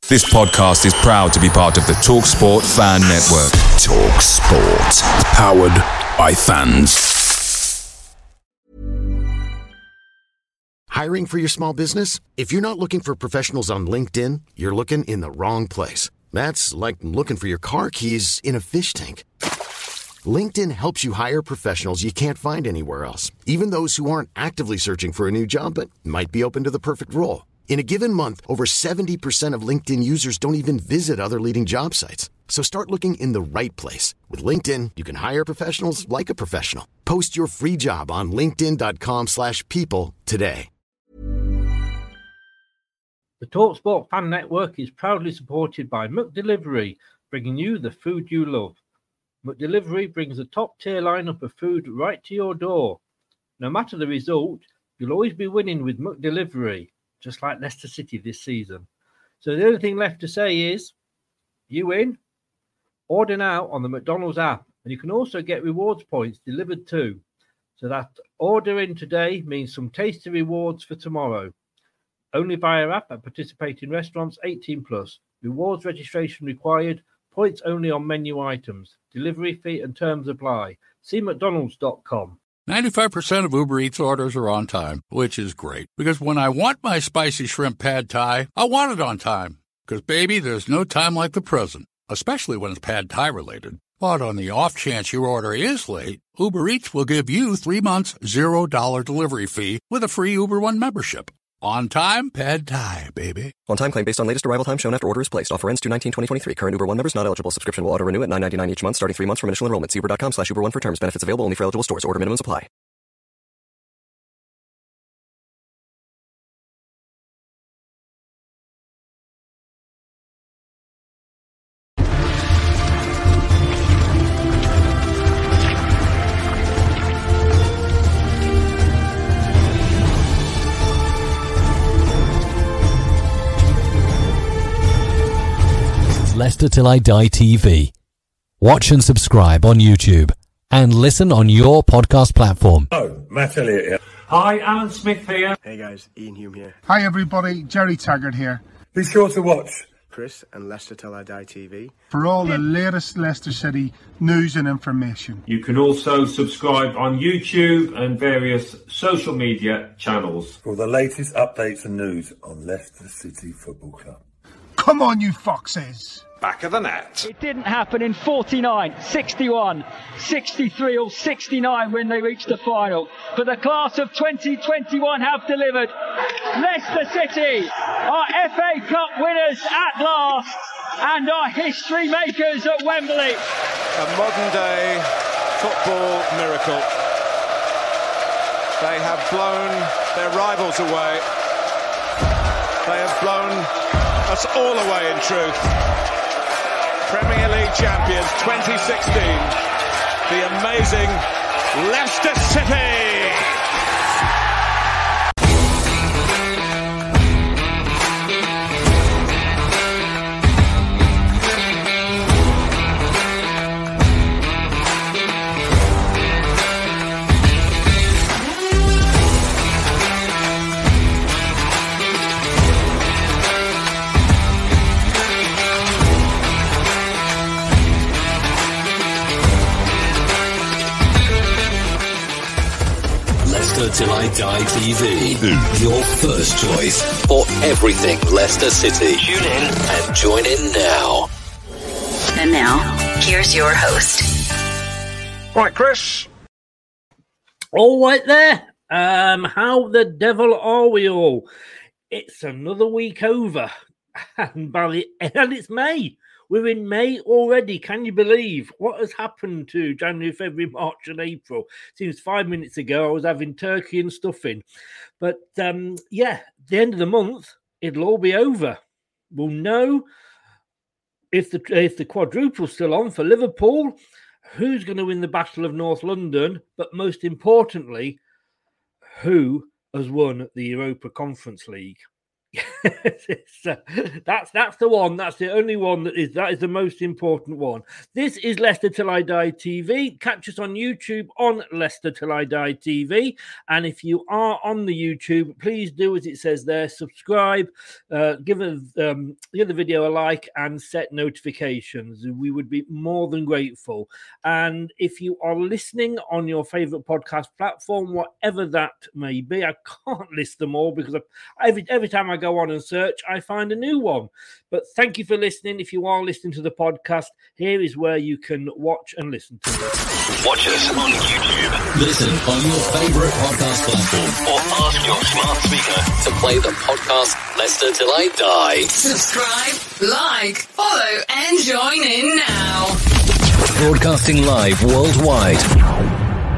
This podcast is proud to be part of the TalkSport Fan Network. TalkSport. Powered by fans. Hiring for your small business? If you're not looking for professionals on LinkedIn, you're looking in the wrong place. That's like looking for your car keys in a fish tank. LinkedIn helps you hire professionals you can't find anywhere else, even those who aren't actively searching for a new job but might be open to the perfect role. In a given month, over 70% of LinkedIn users don't even visit other leading job sites. So start looking in the right place. With LinkedIn, you can hire professionals like a professional. Post your free job on linkedin.com/people today. The TalkSport Fan Network is proudly supported by McDelivery, bringing you the food you love. McDelivery brings a top-tier lineup of food right to your door. No matter the result, you'll always be winning with McDelivery. Just like Leicester City this season. So the only thing left to say is, you win. Order now on the McDonald's app, and you can also get rewards points delivered too. So that ordering today means some tasty rewards for tomorrow. Only via app at participating restaurants, 18+. Rewards registration required. Points only on menu items. Delivery fee and terms apply. See mcdonalds.com. 95% of Uber Eats orders are on time, which is great. Because when I want my spicy shrimp pad thai, I want it on time. Because, baby, there's no time like the present, especially when it's pad thai related. But on the off chance your order is late, Uber Eats will give you 3 months, $0 delivery fee with a free Uber One membership. On time, pad thai, baby. On time claim based on latest arrival time shown after order is placed. Offer ends 2/19/2023. Current Uber One members not eligible. Subscription will auto-renew at $9.99 each month, starting 3 months from initial enrollment. See Uber.com/Uber One for terms. Benefits available only for eligible stores. Order minimums apply. Leicester Till I Die TV. Watch and subscribe on YouTube and listen on your podcast platform. Oh, Matt Elliott here. Hi, Alan Smith here. Hey guys, Ian Hume here. Hi everybody, Jerry Taggart here. Be sure to watch Chris and Leicester Till I Die TV for all the latest Leicester City news and information. You can also subscribe on YouTube and various social media channels for the latest updates and news on Leicester City Football Club. Come on, you foxes! Back of the net. It didn't happen in 49, 61, 63 or 69 when they reached the final. But the class of 2021 have delivered. Leicester City are FA Cup winners at last and are history makers at Wembley. A modern day football miracle. They have blown their rivals away. They have blown us all away in truth. Premier League champions 2016, the amazing Leicester City. Till I Die TV. Your first choice for everything Leicester City. Tune in and join in now. And now, here's your host. Right, Chris. All right there. How the devil are we all? It's another week over. And it's May. We're in May already. Can you believe what has happened to January, February, March and April? Seems 5 minutes ago I was having turkey and stuffing. But, the end of the month, it'll all be over. We'll know if the quadruple's still on for Liverpool, who's going to win the Battle of North London, but most importantly, who has won the Europa Conference League. That's the one. That's the only one that is the most important one. This is Leicester Till I Die TV. Catch us on YouTube on Leicester Till I Die TV. And if you are on the YouTube, please do as it says there. Subscribe, give the video a like, and set notifications. We would be more than grateful. And if you are listening on your favourite podcast platform, whatever that may be, I can't list them all because every time I go on and search, I find a new one. But thank you for listening. If you are listening to the podcast, here is where you can watch and listen to it. Watch us on YouTube. Listen on your favourite podcast platform, or ask your smart speaker to play the podcast Leicester Till I Die. Subscribe, like, follow, and join in now. Broadcasting live worldwide.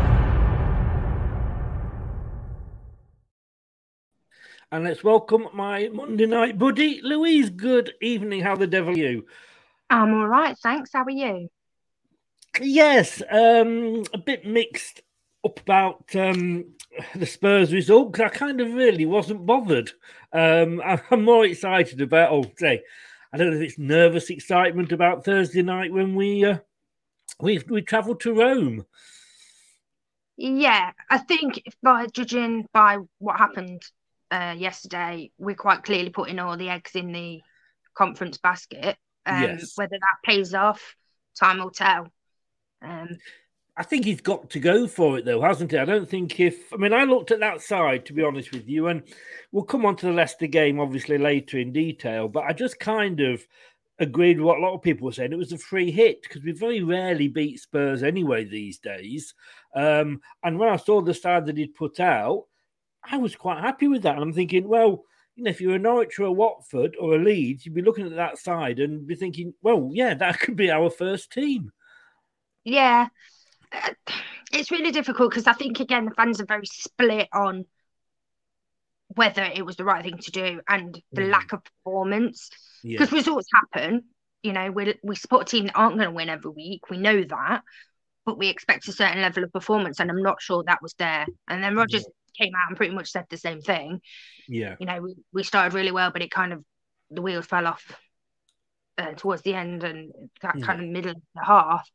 And let's welcome my Monday night buddy, Louise. Good evening. How the devil are you? I'm all right, thanks. How are you? Yes, a bit mixed up about the Spurs result because I kind of really wasn't bothered. I'm more excited about, I don't know if it's nervous excitement about Thursday night when we travelled to Rome. Yeah, I think by judging by what happened yesterday, we're quite clearly putting all the eggs in the conference basket. Yes. Whether that pays off, time will tell. I think he's got to go for it, though, hasn't he? I don't think I looked at that side, to be honest with you, and we'll come on to the Leicester game, obviously, later in detail, but I just kind of agreed with what a lot of people were saying. It was a free hit, because we very rarely beat Spurs anyway these days. And when I saw the side that he'd put out, I was quite happy with that. And I'm thinking, well, if you're a Norwich or a Watford or a Leeds, you'd be looking at that side and be thinking, well, yeah, that could be our first team. Yeah. It's really difficult because I think, again, the fans are very split on whether it was the right thing to do and the lack of performance. Because results happen. We support a team that aren't going to win every week. We know that. But we expect a certain level of performance, and I'm not sure that was there. And then Rodgers came out and pretty much said the same thing. Yeah. We started really well, but the wheels fell off towards the end and that kind of middle of the half.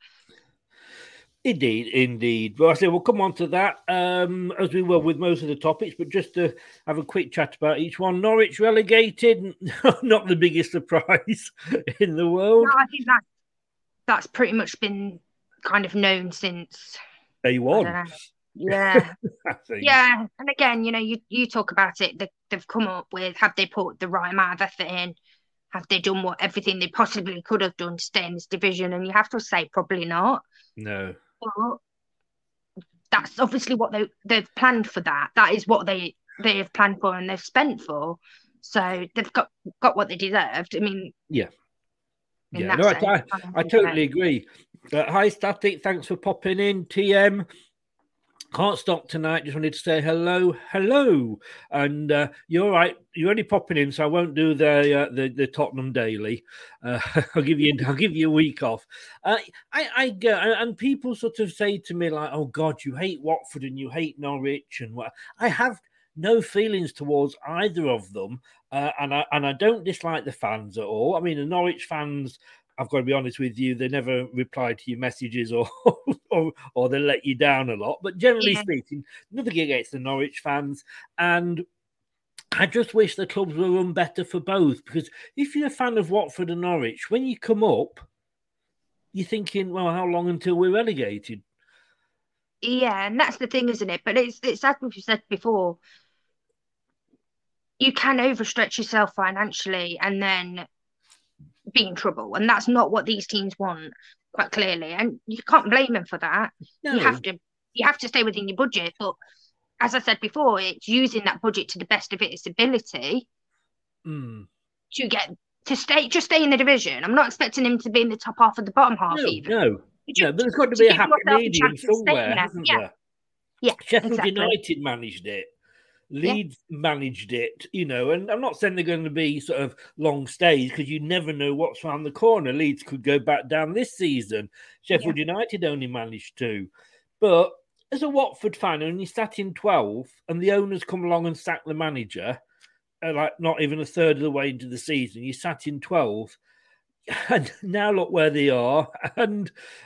Indeed. Well, I say we'll come on to that as we will with most of the topics, but just to have a quick chat about each one. Norwich relegated, not the biggest surprise in the world. No, I think that's pretty much been kind of known since day one. Yeah. Yeah. And again, you talk about it, they've come up with, have they put the right amount of effort in? Have they done everything they possibly could have done to stay in this division? And you have to say probably not. No. But that's obviously what they've planned for that. That is what they have planned for and they've spent for. So they've got what they deserved. I mean, yeah. Yeah, no, I totally agree. Hi, Static. Thanks for popping in. TM. Can't stop tonight. Just wanted to say hello. And you're right. You're only popping in, so I won't do the Tottenham Daily. I'll give you a week off. I go, and people sort of say to me like, "Oh God, you hate Watford and you hate Norwich," and what. I have no feelings towards either of them, and I don't dislike the fans at all. I mean, the Norwich fans, I've got to be honest with you, they never reply to your messages or they let you down a lot. But generally speaking, nothing against the Norwich fans. And I just wish the clubs were run better for both. Because if you're a fan of Watford and Norwich, when you come up, you're thinking, well, how long until we're relegated? Yeah, and that's the thing, isn't it? But it's as we've said before, you can overstretch yourself financially and then be in trouble, and that's not what these teams want, quite clearly, and you can't blame them for that. No. You have to stay within your budget, but as I said before, it's using that budget to the best of its ability to stay in the division. I'm not expecting him to be in the top half of the bottom half either. No, but there's got to be a happy medium somewhere, hasn't there? Yeah, Sheffield United managed it. Leeds managed it, and I'm not saying they're going to be sort of long stays because you never know what's around the corner. Leeds could go back down this season. Sheffield United only managed to. But as a Watford fan, and you sat in 12th and the owners come along and sack the manager, like not even a third of the way into the season. You sat in 12th, and now look where they are. And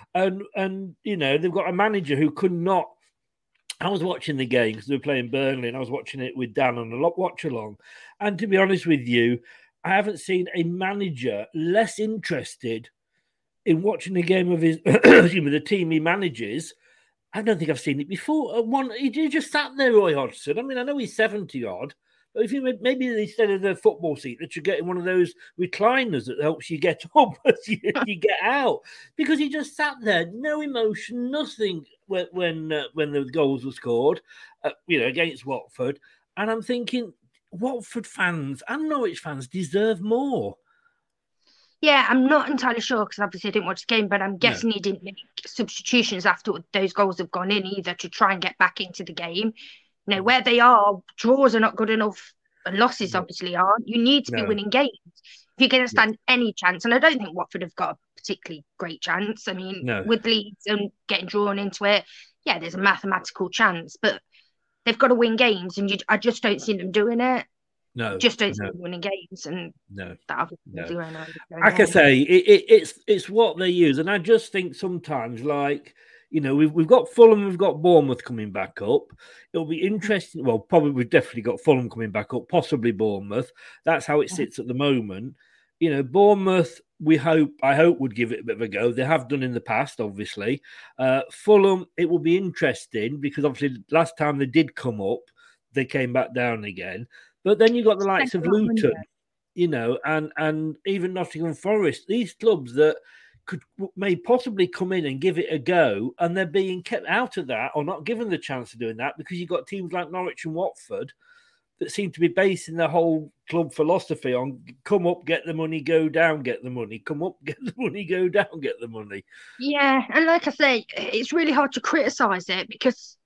you know, they've got a manager who could not. I was watching the game because they were playing Burnley, and I was watching it with Dan on a watch along. And to be honest with you, I haven't seen a manager less interested in watching a game of his the team he manages. I don't think I've seen it before. He just sat there, Roy Hodgson. I mean, I know he's 70 odd, but if you maybe instead of the football seat, that you get in one of those recliners that helps you get up as you get out, because he just sat there, no emotion, nothing when the goals were scored, against Watford. And I'm thinking, Watford fans and Norwich fans deserve more. Yeah, I'm not entirely sure because obviously I didn't watch the game, but I'm guessing he didn't make substitutions after those goals have gone in either to try and get back into the game. You know, where they are, draws are not good enough and losses obviously aren't. You need to be winning games if you're going to stand any chance. And I don't think Watford have got a particularly great chance. I mean, with Leeds and getting drawn into it, yeah, there's a mathematical chance, but they've got to win games, and I just don't see them doing it. No, just don't see them winning games, and that obviously like I say, it's what they use, and I just think sometimes, like, you know, we've got Fulham, we've got Bournemouth coming back up. It'll be interesting. Well, probably we've definitely got Fulham coming back up, possibly Bournemouth. That's how it sits at the moment. You know, Bournemouth, I hope would give it a bit of a go. They have done in the past, obviously. Fulham, it will be interesting because obviously last time they did come up, they came back down again. But then you've got the likes of Luton, you know, and even Nottingham Forest, these clubs that may possibly come in and give it a go, and they're being kept out of that or not given the chance of doing that because you've got teams like Norwich and Watford that seem to be basing their whole club philosophy on come up, get the money, go down, get the money, come up, get the money, go down, get the money. Yeah, and like I say, it's really hard to criticise it because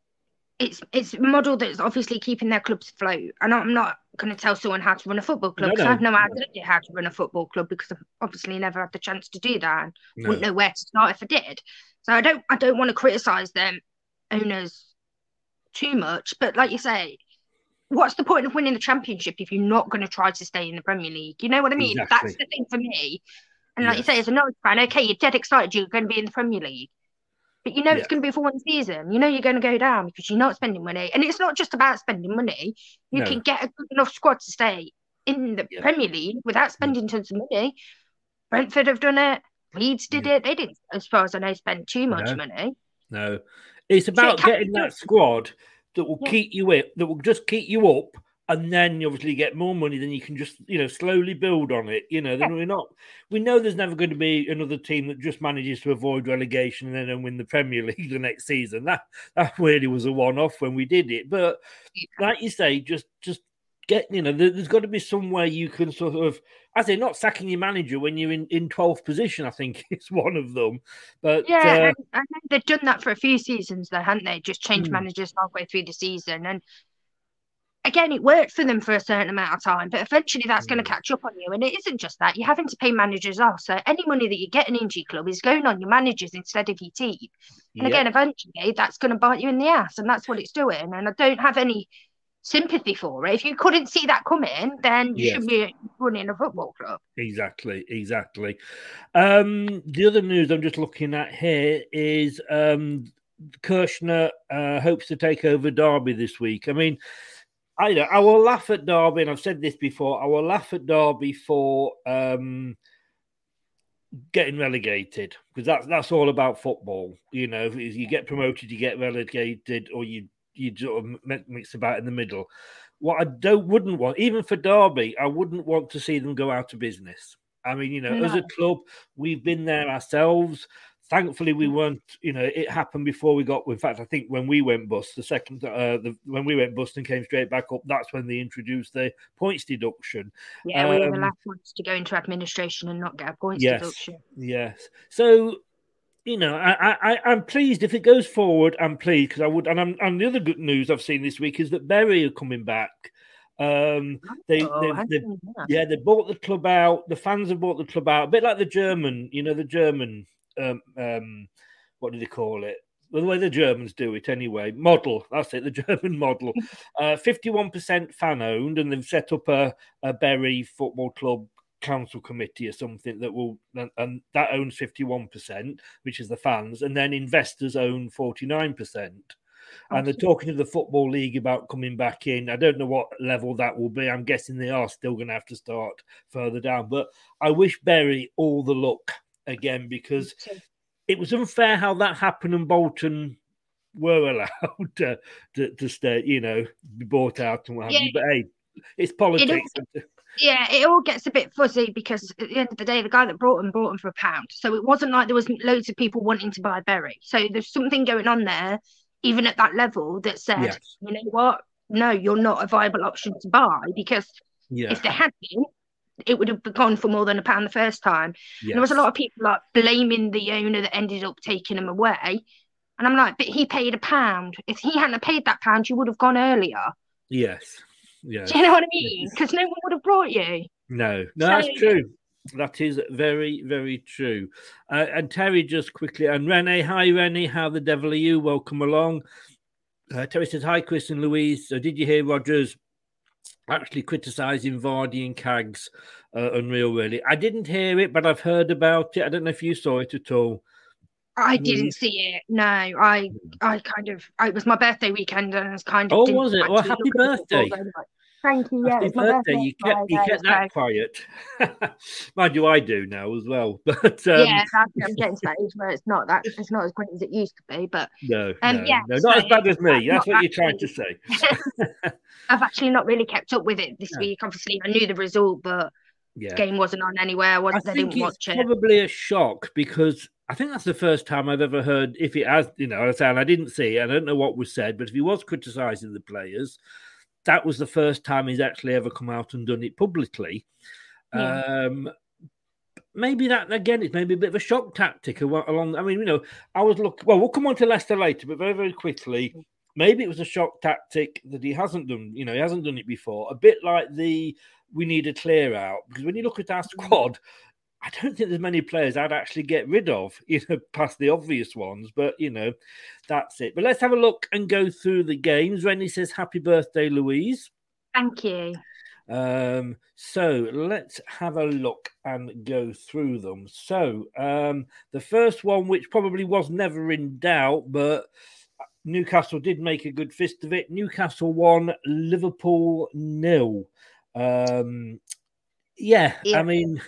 it's a model that's obviously keeping their clubs afloat. And I'm not going to tell someone how to run a football club because I have no idea how to run a football club because I've obviously never had the chance to do that and wouldn't know where to start if I did. So I don't want to criticise them owners too much. But like you say, what's the point of winning the Championship if you're not going to try to stay in the Premier League? You know what I mean? Exactly. That's the thing for me. And like you say, as a Norwich fan, okay, you're dead excited you're going to be in the Premier League. But you know it's going to be for one season. You know you're going to go down because you're not spending money. And it's not just about spending money. You can get a good enough squad to stay in the Premier League without spending tons of money. Brentford have done it. Leeds did it. They didn't, as far as I know, spend too much money. No. It's about getting that squad that will keep you up, that will just keep you up. And then you obviously get more money, then you can just, you know, slowly build on it. You know, then we know there's never going to be another team that just manages to avoid relegation and then don't win the Premier League the next season. That really was a one-off when we did it. But like you say, just get, you know, there's got to be somewhere you can sort of, I say, not sacking your manager when you're in 12th position, I think it's one of them. But yeah, and they've done that for a few seasons though, haven't they? Just changed managers halfway through the season. And again, it worked for them for a certain amount of time, but eventually that's going to catch up on you. And it isn't just that. You're having to pay managers off. So any money that you're getting into your club is going on your managers instead of your team. And again, eventually that's going to bite you in the ass. And that's what it's doing. And I don't have any sympathy for it. If you couldn't see that coming, then you should be running a football club. Exactly. The other news I'm just looking at here is Kirshner hopes to take over Derby this week. I mean, I will laugh at Derby, and I've said this before, I will laugh at Derby for getting relegated, because that's all about football. You know, if you get promoted, you get relegated, or you sort of mix about in the middle. What I wouldn't want, even for Derby, I wouldn't want to see them go out of business. I mean, you know, as a club, we've been there ourselves. Thankfully, we weren't, you know, it happened before we got, in fact, I think when we went bust, when we went bust and came straight back up, that's when they introduced the points deduction. Yeah, we were the last ones to go into administration and not get a points deduction. Yes. So, you know, I'm pleased if it goes forward. I'm pleased because I would, and the other good news I've seen this week is that Bury are coming back. They bought the club out. The fans have bought the club out, a bit like the German, what do they call it? Well, the way the Germans do it anyway. Model, that's it, the German model. 51% fan-owned, and they've set up a Bury Football Club council committee or something that will, and that owns 51%, which is the fans, and then investors own 49%. And they're talking to the Football League about coming back in. I don't know what level that will be. I'm guessing they are still going to have to start further down. But I wish Bury all the luck again, because it was unfair how that happened and Bolton were allowed to stay, be bought out and what have you. But hey, it's politics. It all gets a bit fuzzy because at the end of the day, the guy that brought them for £1. So it wasn't like there was loads of people wanting to buy Bury. So there's something going on there, even at that level, that said, you know what? No, you're not a viable option to buy, because if there had been, it would have gone for more than £1 the first time. Yes. There was a lot of people like blaming the owner that ended up taking him away. And I'm like, but he paid £1. If he hadn't paid that £1, you would have gone earlier. Yes. Yeah. Do you know what I mean? Because no one would have brought you. No, that's true. That is very, very true. And Terry, just quickly, and Renee, hi Renee, how the devil are you? Welcome along. Terry says, hi Chris and Louise. So did you hear Rodgers actually criticising Vardy and Cags? Unreal, really. I didn't hear it, but I've heard about it. I don't know if you saw it at all. I didn't see it. No, I it was my birthday weekend, and I was kind of. Oh, was it? Well, happy birthday! Thank you. Yeah, happy birthday! You kept that quiet. Mind you, I do now as well. But I'm getting to that age where it's not as great as it used to be. But no, not as bad as me. That's what you're trying to say. I've actually not really kept up with it this week. Obviously, I knew the result, but the game wasn't on anywhere. I didn't watch it. Probably a shock, because I think that's the first time I've ever heard, if it has, and I didn't see it, I don't know what was said, but if he was criticising the players, that was the first time he's actually ever come out and done it publicly. Maybe that, again, it's maybe a bit of a shock tactic along. I mean, I was looking, well, we'll come on to Leicester later, but very, very quickly, maybe it was a shock tactic that he hasn't done, he hasn't done it before. A bit like we need a clear out, because when you look at our squad, I don't think there's many players I'd actually get rid of, past the obvious ones. But, that's it. But let's have a look and go through the games. Rennie says, happy birthday, Louise. Thank you. So let's have a look and go through them. So the first one, which probably was never in doubt, but Newcastle did make a good fist of it. Newcastle 1, Liverpool 0. I mean...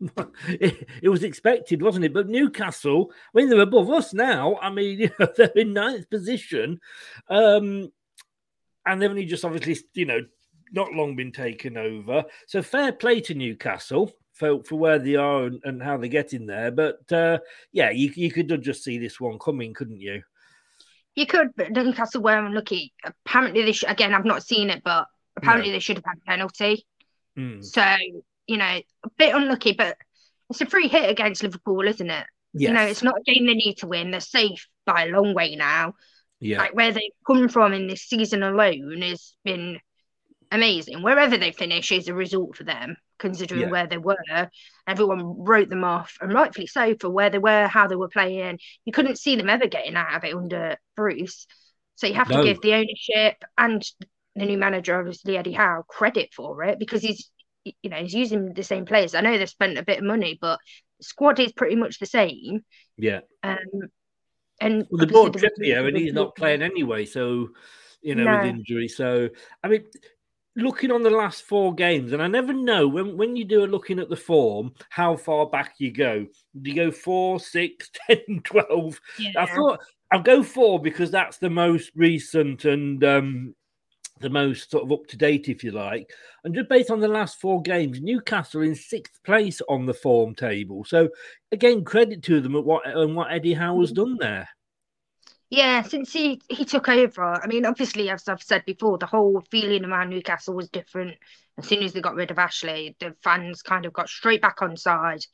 It was expected, wasn't it? But Newcastle, I mean, they're above us now. I mean, they're in 9th position. And they've only just obviously, not long been taken over. So fair play to Newcastle for where they are and how they get in there. But you could just see this one coming, couldn't you? You could, but Newcastle were unlucky. Apparently, again, I've not seen it, but apparently they should have had a penalty. So, a bit unlucky, but it's a free hit against Liverpool, isn't it? Yes. It's not a game they need to win. They're safe by a long way now. Yeah. Like, where they've come from in this season alone has been amazing. Wherever they finish is a result for them, considering where they were. Everyone wrote them off, and rightfully so, for where they were, how they were playing. You couldn't see them ever getting out of it under Bruce. So you have to give the ownership and the new manager, obviously Eddie Howe, credit for it, because he's using the same players. I know they've spent a bit of money, but the squad is pretty much the same. Yeah. And they bought Trippier, and he's not playing anyway. So, with injury. So, I mean, looking on the last 4 games, and I never know when you do looking at the form, how far back you go. Do you go 4, 6, 10, 12? Yeah. I thought I'll go 4 because that's the most recent and the most sort of up-to-date, if you like. And just based on the last 4 games, Newcastle in 6th place on the form table. So, again, credit to them at what Eddie Howe has done there. Yeah, since he took over, I mean, obviously, as I've said before, the whole feeling around Newcastle was different. As soon as they got rid of Ashley, the fans kind of got straight back on side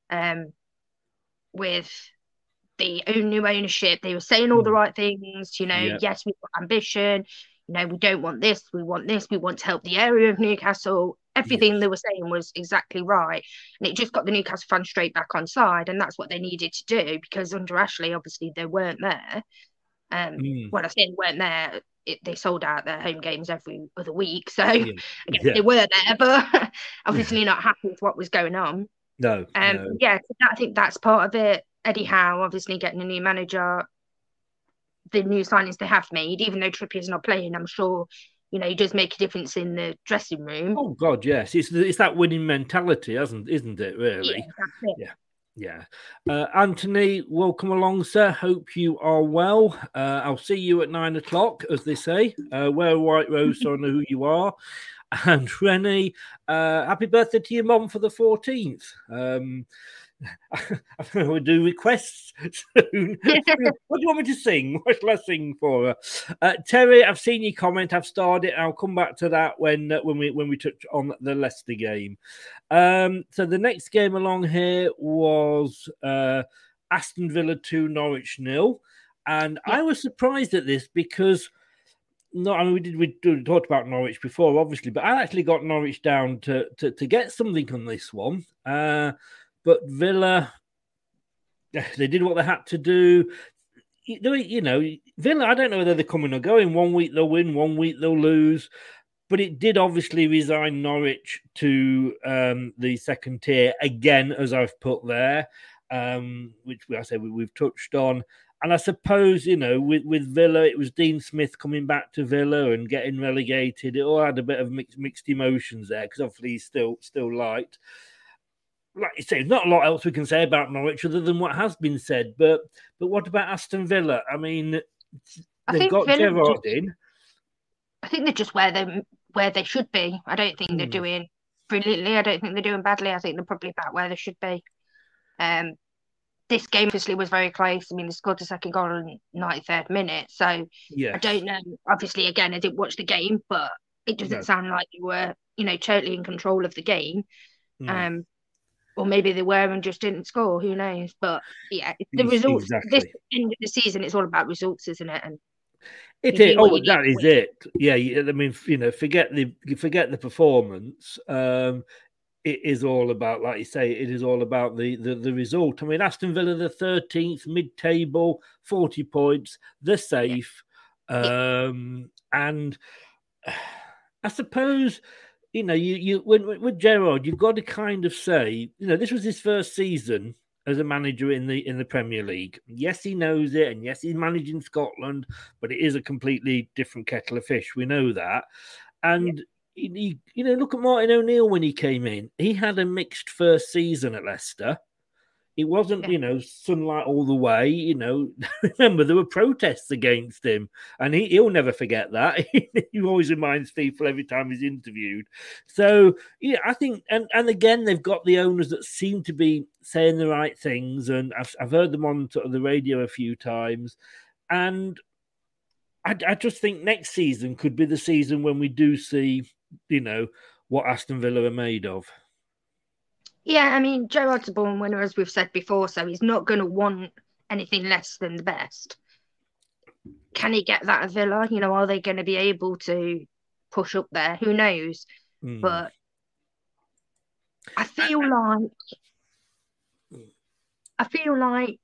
with the new ownership. They were saying all the right things, yes, we've got ambition. We don't want this, we want this, we want to help the area of Newcastle. Everything they were saying was exactly right. And it just got the Newcastle fans straight back on side. And that's what they needed to do, because under Ashley, obviously, they weren't there. Well, I say they weren't there. They sold out their home games every other week, so I guess they were there, but obviously not happy with what was going on. No. Yeah, I think that's part of it. Eddie Howe obviously getting a new manager, the new signings they have made, even though Trippier's not playing, I'm sure he does make a difference in the dressing room. Oh God, yes, it's that winning mentality, isn't it? Really? Yeah, that's it. Yeah. Anthony, welcome along, sir. Hope you are well. I'll see you at 9 o'clock, as they say. Wear a white rose so I know who you are. And Rennie, happy birthday to your mum for the 14th. We'll do requests soon. What do you want me to sing? What shall I sing for her? Terry, I've seen your comment. I've starred it. I'll come back to that when we touch on the Leicester game. So the next game along here was Aston Villa 2, Norwich 0. And I was surprised at this because we talked about Norwich before, obviously, but I actually got Norwich down to get something on this one. But Villa, they did what they had to do. Villa, I don't know whether they're coming or going. 1 week they'll win, 1 week they'll lose. But it did obviously resign Norwich to the second tier again, as I've put there, which I said we've touched on. And I suppose, with Villa, it was Dean Smith coming back to Villa and getting relegated. It all had a bit of mixed emotions there because obviously he's still liked. Like you say, not a lot else we can say about Norwich other than what has been said. But what about Aston Villa? I mean, they've got Gerrard in. I think they're just where they should be. I don't think they're doing brilliantly. I don't think they're doing badly. I think they're probably about where they should be. This game obviously was very close. I mean, they scored the second goal in 93rd minute. So I don't know. Obviously, again, I didn't watch the game, but it doesn't sound like you were, totally in control of the game. Or maybe they were and just didn't score. Who knows? But yeah, the results. Exactly. This end of the season, it's all about results, isn't it? And it is. Oh, that is it. Yeah, I mean, forget the performance. It is all about, like you say, it is all about the result. I mean, Aston Villa, the 13th, mid-table, 40 points. They're safe, and I suppose. You with Gerrard, you've got to kind of say, this was his first season as a manager in the Premier League. Yes, he knows it, and yes, he's managing Scotland, but it is a completely different kettle of fish. We know that, and he look at Martin O'Neill when he came in. He had a mixed first season at Leicester. It wasn't, sunlight all the way. Remember, there were protests against him, and he'll never forget that. He always reminds people every time he's interviewed. So, I think, and again, they've got the owners that seem to be saying the right things, and I've heard them on sort of the radio a few times, and I just think next season could be the season when we do see, what Aston Villa are made of. Yeah, I mean, Gerrard's a born winner, as we've said before, so he's not going to want anything less than the best. Can he get that at Villa? Are they going to be able to push up there? Who knows? But I feel like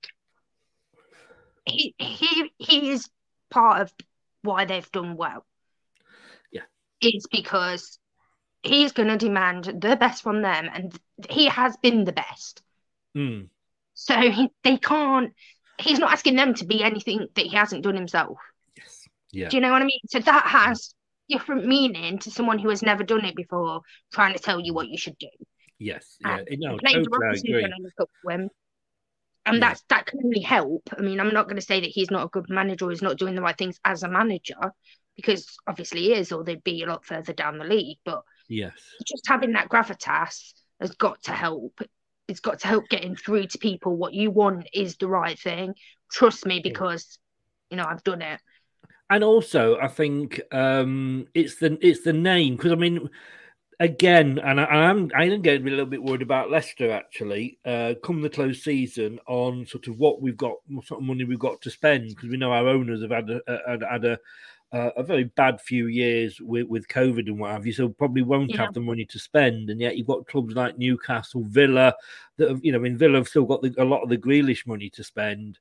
he is part of why they've done well. Yeah, it's because he's going to demand the best from them, and he has been the best. So they can't. He's not asking them to be anything that he hasn't done himself. Yes. Yeah. Do you know what I mean? So that has different meaning to someone who has never done it before, trying to tell you what you should do. Yes. Yeah. No, totally agree. And that can only help. I mean, I'm not going to say that he's not a good manager or he's not doing the right things as a manager, because obviously he is, or they'd be a lot further down the league. But just having that gravitas has got to help. It's got to help getting through to people what you want is the right thing. Trust me, because I've done it. And also, I think it's the name, because I mean, again, and I'm getting a little bit worried about Leicester actually. Come the close season, on sort of what we've got, what sort of money we've got to spend, because we know our owners have had a very bad few years with COVID and what have you, so probably won't have the money to spend. And yet you've got clubs like Newcastle, Villa, that have, Villa have still got a lot of the Grealish money to spend.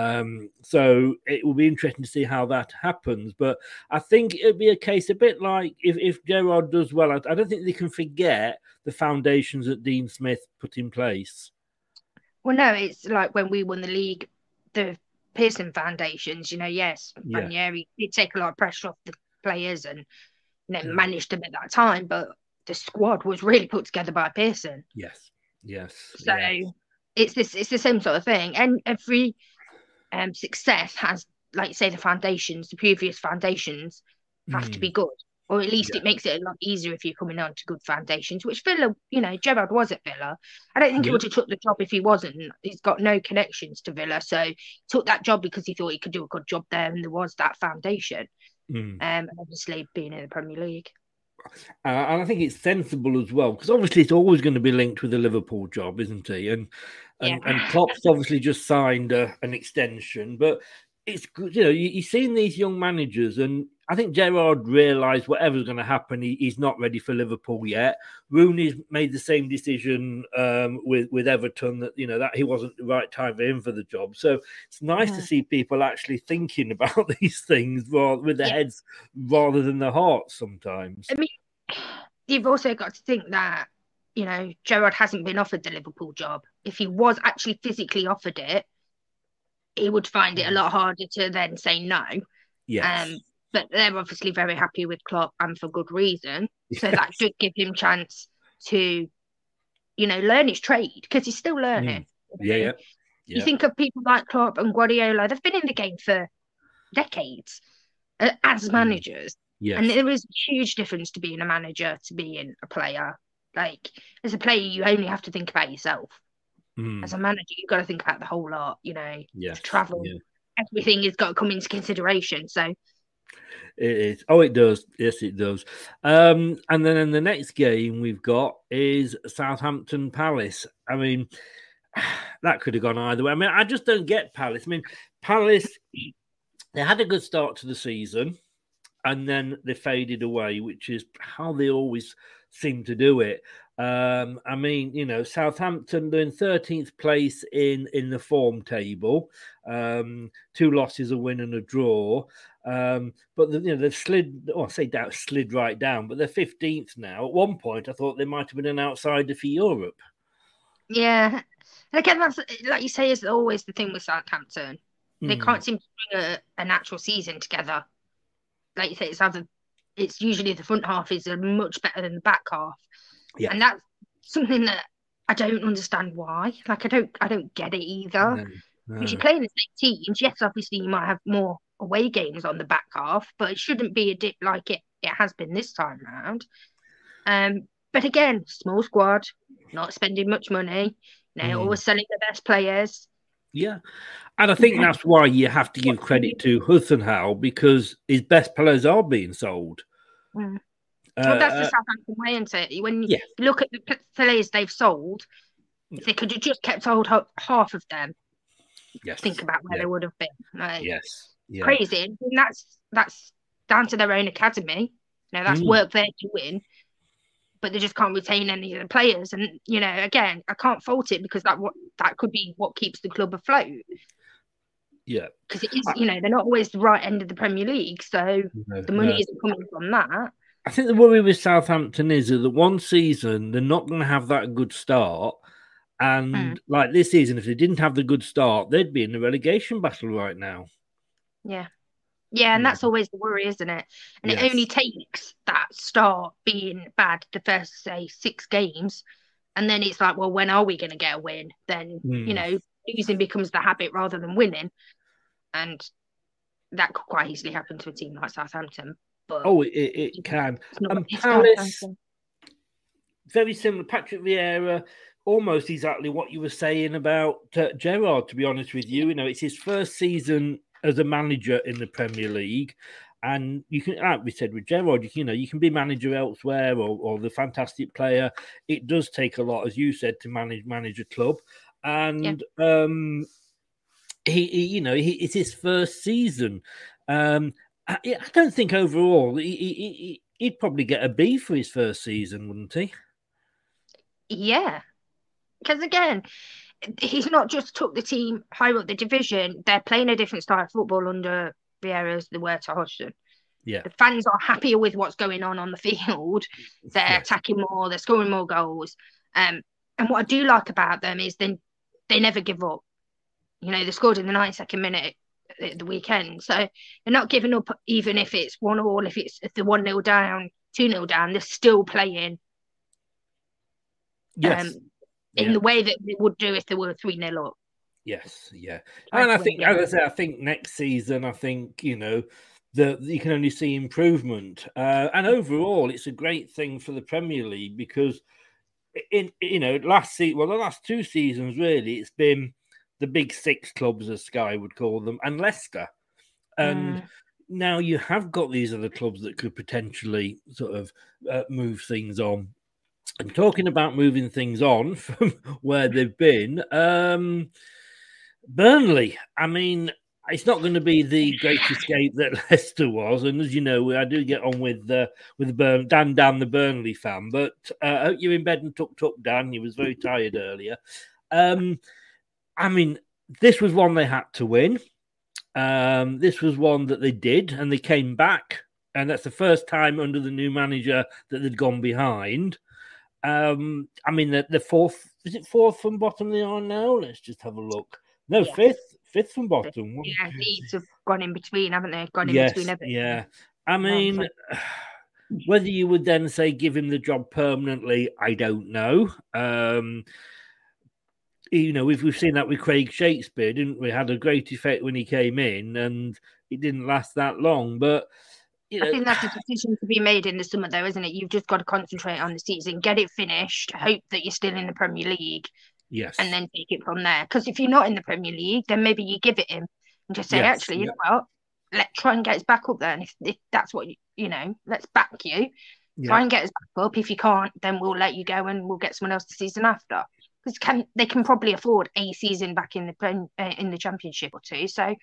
So it will be interesting to see how that happens. But I think it'd be a case a bit like if Gerrard does well, I don't think they can forget the foundations that Dean Smith put in place. Well, no, it's like when we won the league, the Pearson foundations, yes, Ranieri did take a lot of pressure off the players and managed them at that time, but the squad was really put together by Pearson. Yes. So it's the same sort of thing. And every success has, like you say, the previous foundations have to be good. Or at least it makes it a lot easier if you're coming on to good foundations, which Villa, Gerrard was at Villa. I don't think he would have took the job if he wasn't. He's got no connections to Villa. So he took that job because he thought he could do a good job there and there was that foundation. And obviously being in the Premier League. And I think it's sensible as well, because obviously it's always going to be linked with the Liverpool job, isn't he? And Klopp's obviously just signed an extension, but it's good. You've seen these young managers, and I think Gerrard realised whatever's going to happen, he's not ready for Liverpool yet. Rooney's made the same decision with Everton that that he wasn't the right time for him for the job. So it's nice to see people actually thinking about these things with their heads rather than their hearts sometimes. I mean, you've also got to think that Gerrard hasn't been offered the Liverpool job. If he was actually physically offered it, he would find it a lot harder to then say no. Yes. But they're obviously very happy with Klopp, and for good reason. So that should give him chance to, learn his trade, because he's still learning. Yeah. You think of people like Klopp and Guardiola, they've been in the game for decades as managers. Yes. And there is a huge difference to being a manager to being a player. Like, as a player, you only have to think about yourself. As a manager, you've got to think about the whole lot, to travel. Everything has got to come into consideration. So it is. Oh, it does. Yes, it does. And then in the next game we've got is Southampton Palace. I mean, that could have gone either way. I mean, I just don't get Palace. I mean, Palace, they had a good start to the season and then they faded away, which is how they always seem to do it. I mean, Southampton, they're in 13th place in the form table, 2 losses, a win and a draw. But they've slid right down, but they're 15th now. At one point, I thought they might have been an outsider for Europe. Yeah. And again, that's, like you say, is always the thing with Southampton. They can't seem to bring an actual season together. Like you say, it's usually the front half is much better than the back half. Yeah. And that's something that I don't understand why. Like, I don't get it either. No. Because you're playing the same teams. Yes, obviously you might have more away games on the back half, but it shouldn't be a dip like it has been this time round. But again, small squad, not spending much money, always selling the best players. Yeah. And I think that's why you have to give credit to Hudson Howe, because his best players are being sold. Well, that's the Southampton way, isn't it? When you look at the players they've sold, if they could have just kept hold half of them, think about where they would have been. Like, crazy. And that's down to their own academy. That's work they're doing, but they just can't retain any of the players. And again, I can't fault it, because that could be what keeps the club afloat. Yeah, because it is. They're not always the right end of the Premier League, so the money isn't coming from that. I think the worry with Southampton is that one season they're not going to have that good start, and like this season, if they didn't have the good start, they'd be in the relegation battle right now. Yeah, and that's always the worry, isn't it? And it only takes that start being bad the first, say, 6 games, and then it's like, well, when are we going to get a win? Then losing becomes the habit rather than winning, and that could quite easily happen to a team like Southampton. But it can. And Palace, very similar. Patrick Vieira, almost exactly what you were saying about Gerrard, to be honest with you. It's his first season as a manager in the Premier League. And you can, like we said with Gerrard, you can be manager elsewhere or the fantastic player. It does take a lot, as you said, to manage a club. And it's his first season. I don't think overall he'd probably get a B for his first season, wouldn't he? Yeah, because again, he's not just took the team higher up the division. They're playing a different style of football under Vieira as they were to Hodgson. Yeah, the fans are happier with what's going on the field. They're attacking more. They're scoring more goals. And what I do like about them is they never give up. You know, they scored in the 92nd minute at the weekend, so they're not giving up even if it's 1-1, if they're 1-0 down, 2-0 down. They're still playing. Yes. In the way that they would do if they were 3-0 up. Yes, yeah. And I think, as I say, I think next season, you can only see improvement. And overall, it's a great thing for the Premier League because, the last 2 seasons, really, it's been the big 6 clubs, as Sky would call them, and Leicester. And now you have got these other clubs that could potentially sort of move things on. And talking about moving things on from where they've been, Burnley, I mean, it's not going to be the great escape that Leicester was. And as you know, I do get on with Dan, the Burnley fan. But I hope you're in bed and tucked up, Dan. You was very tired earlier. I mean, this was one they had to win. This was one that they did, and they came back. And that's the first time under the new manager that they'd gone behind. I mean, the fourth, is it fourth from bottom they are now? Let's just have a look. No, fifth from bottom. Yeah, Leeds have gone in between, haven't they? Gone in between everything. Yeah. I mean, whether you would then say give him the job permanently, I don't know. We've seen that with Craig Shakespeare, didn't we? Had a great effect when he came in, and it didn't last that long. But I think that's a decision to be made in the summer, though, isn't it? You've just got to concentrate on the season, get it finished, hope that you're still in the Premier League. Yes. And then take it from there. Because if you're not in the Premier League, then maybe you give it him and just say, you know what, let's try and get us back up there. And if that's what, let's back you. Yeah. Try and get us back up. If you can't, then we'll let you go and we'll get someone else the season after. Because they can probably afford a season back in the Championship or 2. So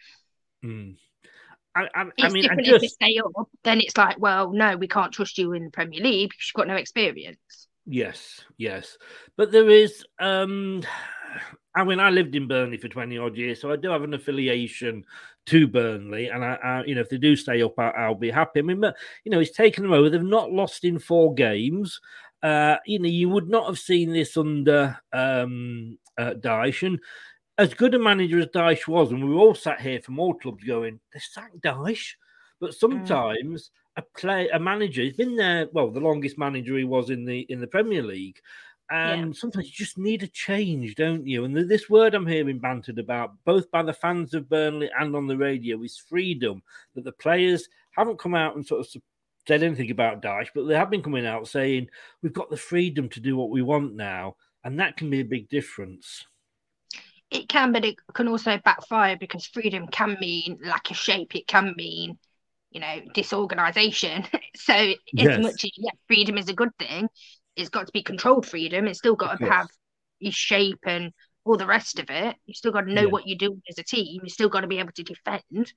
if they stay up, then it's like, well, no, we can't trust you in the Premier League because you've got no experience. Yes. But there is, I lived in Burnley for 20 odd years, so I do have an affiliation to Burnley. And I if they do stay up, I'll be happy. I mean, it's taken them over. They've not lost in 4 games. You would not have seen this under Dyche. And as good a manager as Dyche was, and we were all sat here from all clubs going, they sacked Dyche. But sometimes a manager, he's been there, well, the longest manager he was in the Premier League. And sometimes you just need a change, don't you? And this word I'm hearing bantered about, both by the fans of Burnley and on the radio, is freedom. That the players haven't come out and sort of said anything about Dyche, but they have been coming out saying, we've got the freedom to do what we want now. And that can be a big difference. It can, but it can also backfire because freedom can mean lack of shape. It can mean, disorganization. So as much as freedom is a good thing, it's got to be controlled freedom. It's still got to have your shape and all the rest of it. You've still got to know what you're doing as a team. You've still got to be able to defend.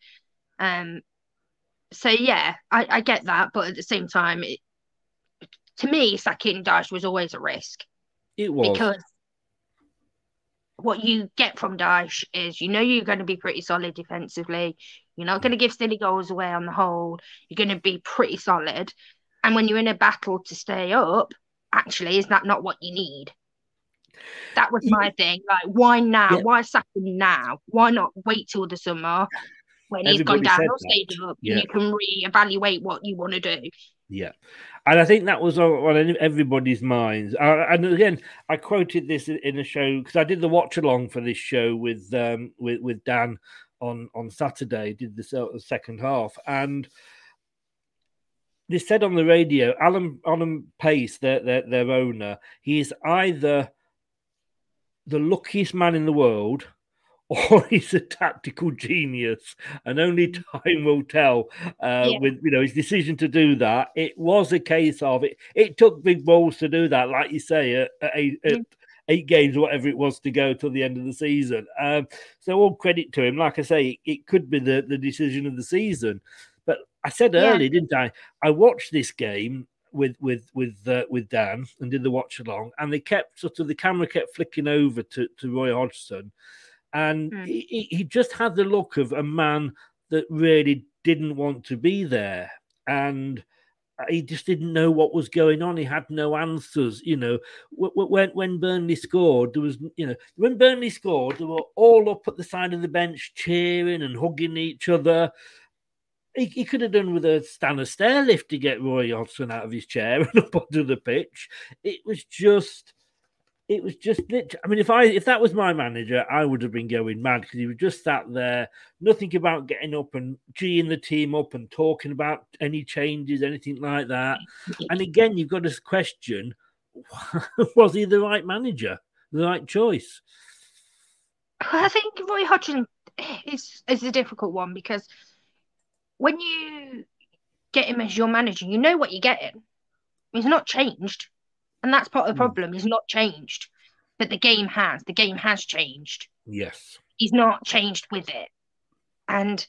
So I get that, but at the same time, to me, sacking Dyche was always a risk. It was because what you get from Dyche is you're going to be pretty solid defensively. You're not going to give silly goals away on the whole. You're going to be pretty solid. And when you're in a battle to stay up, actually, is that not what you need? That was my thing. Like, why now? Yeah. Why sack him now? Why not wait till the summer when he's gone down or stayed up and you can reevaluate what you want to do? Yeah. And I think that was on everybody's minds. And again, I quoted this in a show because I did the watch along for this show with Dan on Saturday. Did the second half, and they said on the radio, Alan Pace, their owner, he is either the luckiest man in the world, or he's a tactical genius, and only time will tell with his decision to do that. It was a case of it. It took big balls to do that, like you say, at 8 games, whatever it was, to go till the end of the season. So all credit to him. Like I say, it could be the decision of the season. But I said earlier, didn't I? I watched this game with Dan and did the watch along, and the camera kept flicking over to Roy Hodgson, and he just had the look of a man that really didn't want to be there, and he just didn't know what was going on. He had no answers. When Burnley scored, they were all up at the side of the bench cheering and hugging each other. He could have done with a stair lift to get Roy Hodgson out of his chair and up onto the pitch. It was just. I mean, if that was my manager, I would have been going mad because he was just sat there, nothing about getting up and geeing the team up and talking about any changes, anything like that. And again, you've got to question: was he the right manager, the right choice? I think Roy Hodgson is a difficult one because when you get him as your manager, you know what you're getting. He's not changed. And that's part of the problem. He's not changed. But the game has. The game has changed. Yes. He's not changed with it. And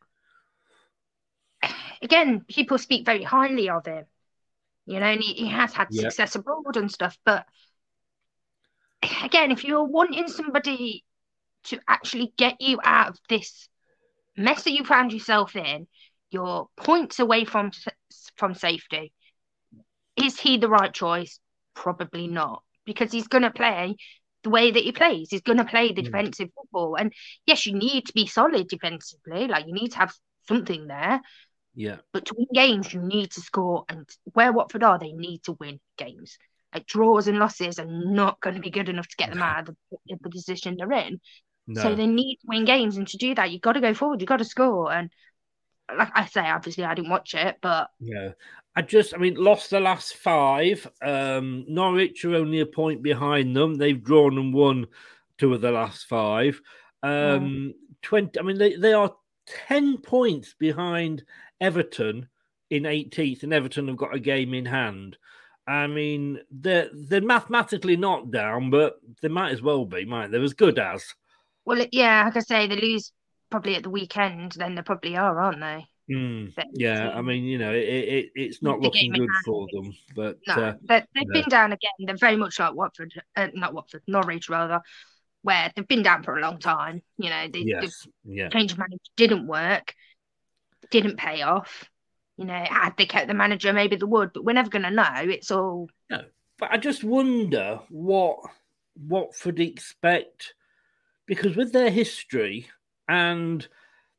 again, people speak very highly of him. And he has had success abroad and stuff. But again, if you're wanting somebody to actually get you out of this mess that you found yourself in, you're points away from safety, is he the right choice? Probably not, because he's going to play the way that he plays. He's going to play the defensive football. And yes, you need to be solid defensively. Like, you need to have something there. Yeah. But to win games, you need to score. And where Watford are, they need to win games. Like, draws and losses are not going to be good enough to get them out of the position they're in. No. So they need to win games. And to do that, you've got to go forward. You've got to score. And like I say, obviously, I didn't watch it, but... Yeah. Lost the last 5. Norwich are only a point behind them. They've drawn and won 2 of the last 5. 20. They are 10 points behind Everton in 18th, and Everton have got a game in hand. I mean, they're mathematically not down, but they might as well be, might they? As good as. Well, yeah, like I say, they lose probably at the weekend. Then they probably are, aren't they? Yeah, I mean, it's not looking good for them. But no, they've been down again. They're very much like Norwich rather, where they've been down for a long time. The change of manager didn't work, didn't pay off. Had they kept the manager, maybe they would, but we're never going to know. It's all. No, but I just wonder what Watford expect, because with their history and.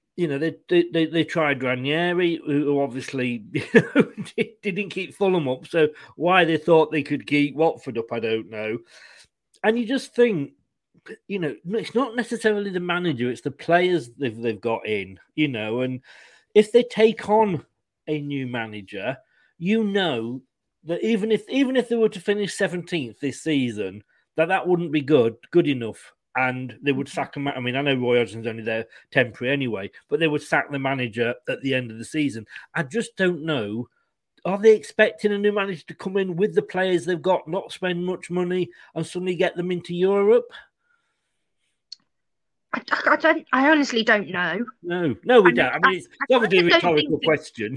They tried Ranieri, who obviously didn't keep Fulham up. So why they thought they could keep Watford up, I don't know. And you just think, it's not necessarily the manager; it's the players they've got in. And if they take on a new manager, that even if they were to finish 17th this season, that wouldn't be good enough. And they would sack him. I mean, I know Roy Hodgson's only there temporary anyway, but they would sack the manager at the end of the season. I just don't know. Are they expecting a new manager to come in with the players they've got, not spend much money, and suddenly get them into Europe? I honestly don't know. No, we don't. I mean, it's obviously a rhetorical question,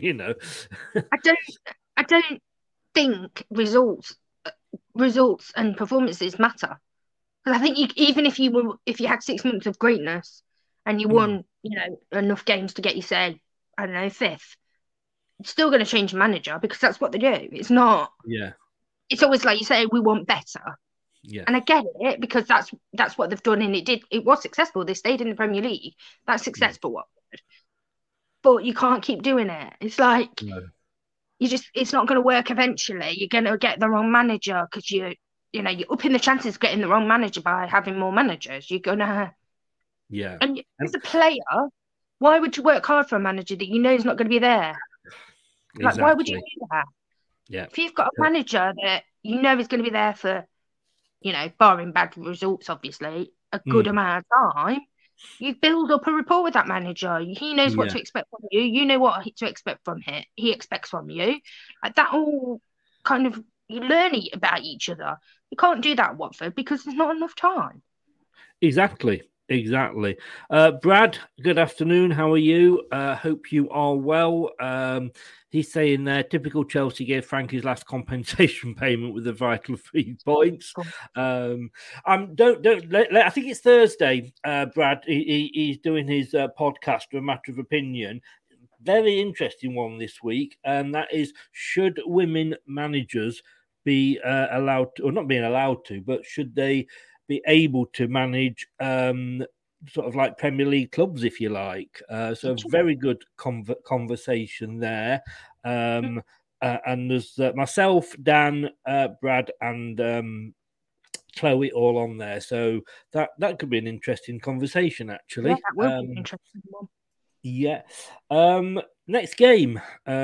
I don't think results and performances matter. Because I think even if you had 6 months of greatness and you won, enough games to get you, say, I don't know, 5th, it's still going to change manager because that's what they do. It's not. Yeah. It's always like you say, we want better. Yeah. And I get it because that's what they've done, and it was successful. They stayed in the Premier League. That's successful, Watford. But you can't keep doing it. It's like it's not going to work eventually. You're going to get the wrong manager because you're upping the chances of getting the wrong manager by having more managers. You're going to... Yeah. And as a player, why would you work hard for a manager that you know is not going to be there? Exactly. Like, why would you do that? Yeah. If you've got a manager that you know is going to be there for, barring bad results, obviously, a good amount of time, you build up a rapport with that manager. He knows what to expect from you. You know what to expect from him. He expects from you. Like, that all kind of... You learn about each other. You can't do that at Watford because there's not enough time. Exactly. Exactly. Brad, good afternoon. How are you? Hope you are well. He's saying there, typical Chelsea gave Frank his last compensation payment with a vital 3 points. I think it's Thursday, Brad. He's doing his podcast, A Matter of Opinion. Very interesting one this week, and that is, should women managers be allowed to, or not being allowed to, but should they be able to manage sort of like Premier League clubs, if you like? So very good conversation there. And there's myself, Dan, Brad, and Chloe all on there. So that could be an interesting conversation, actually. Yeah, that will be an interesting one. Yeah. Next game.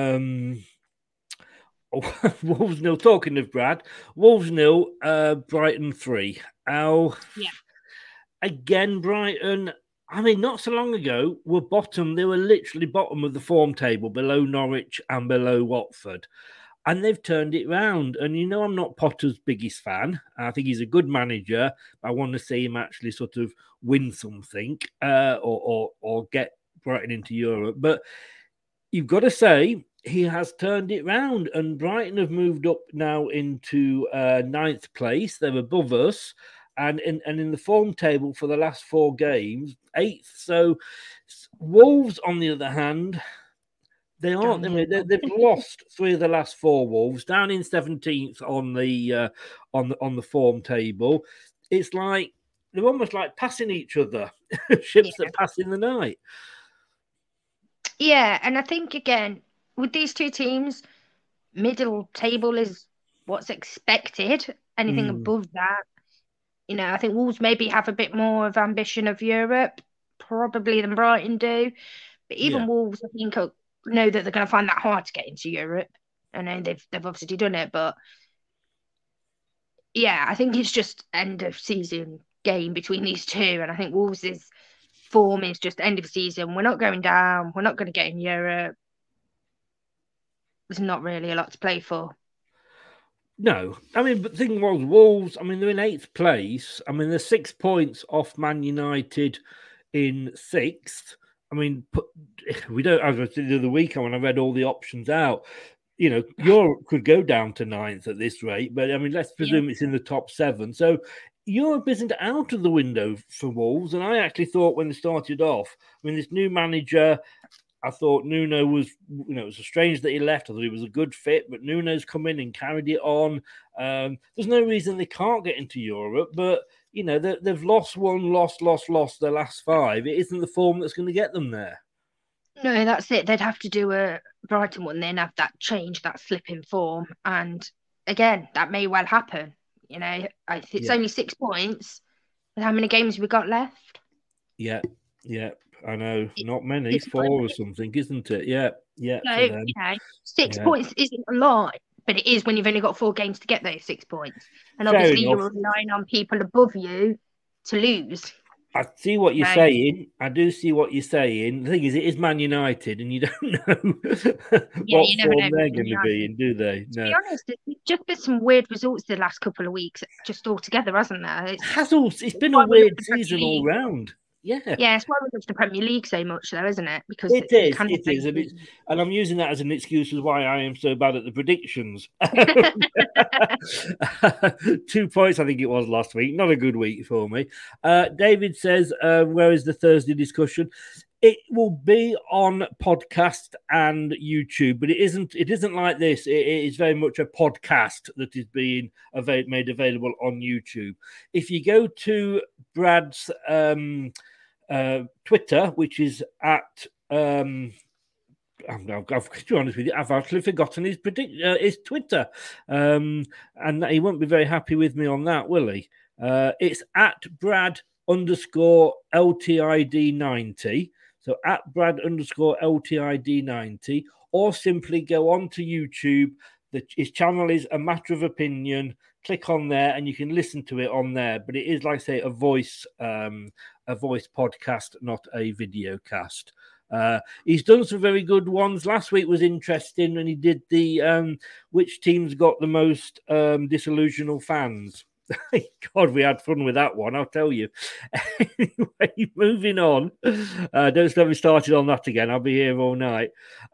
Wolves 0, talking of Brad, Wolves 0, Brighton 3. Again, Brighton, I mean, not so long ago, were bottom. They were literally bottom of the form table, below Norwich and below Watford. And they've turned it round. And I'm not Potter's biggest fan. I think he's a good manager. I want to see him actually sort of win something or get Brighton into Europe. But you've got to say, he has turned it round, and Brighton have moved up now into 9th place. They're above us, and in the form table for the last 4 games, 8th. So Wolves, on the other hand, they aren't. I mean, they've lost 3 of the last 4. Wolves down in 17th on the form table. It's like they're almost like passing each other, ships that pass in the night. Yeah, and I think again, with these 2 teams, middle table is what's expected. Anything above that, I think Wolves maybe have a bit more of ambition of Europe, probably, than Brighton do. But even Wolves, I think, know that they're going to find that hard to get into Europe. I know they've obviously done it, but yeah, I think it's just end of season game between these 2, and I think Wolves' form is just end of season. We're not going down. We're not going to get in Europe. There's not really a lot to play for. No. I mean, but the thing was, Wolves, I mean, they're in 8th place. I mean, they're 6 points off Man United in 6th. I mean, we don't, as I said the other weekend when I read all the options out, Europe could go down to 9th at this rate. But, I mean, let's presume it's in the top 7. So Europe isn't out of the window for Wolves. And I actually thought when they started off, I mean, this new manager, I thought Nuno was, it was strange that he left. I thought he was a good fit, but Nuno's come in and carried it on. There's no reason they can't get into Europe, but, they've lost their last 5. It isn't the form that's going to get them there. No, that's it. They'd have to do a Brighton one, then have that change, that slip in form. And again, that may well happen. It's only 6 points. And how many games have we got left? Yeah. I know, not many, 4 or something, isn't it? Yeah. So, 6 points isn't a lot, but it is when you've only got 4 games to get those 6 points. And obviously you're relying on people above you to lose. I see what you're saying. I do see what you're saying. The thing is, it is Man United, and you don't know what form they're going to be in, do they? No. To be honest, there's just been some weird results the last couple of weeks, just altogether, hasn't there? It's been a weird season all round. Yeah, it's why we love the Premier League so much, though, isn't it? Because it is, and I'm using that as an excuse as why I am so bad at the predictions. 2 points, I think it was last week. Not a good week for me. David says, "Where is the Thursday discussion?" It will be on podcast and YouTube, but it isn't like this. It is very much a podcast that is being made available on YouTube. If you go to Brad's Twitter, which is at to be honest with you, I've actually forgotten his Twitter, and he won't be very happy with me on that, will he? It's at Brad_LTID90. So at Brad_LTID90, or simply go on to YouTube. His channel is A Matter of Opinion. Click on there and you can listen to it on there. But it is, like I say, a voice podcast, not a video cast. He's done some very good ones. Last week was interesting, and he did the which team's got the most disillusional fans. God, we had fun with that one, I'll tell you. Anyway, moving on. Don't get me started on that again. I'll be here all night.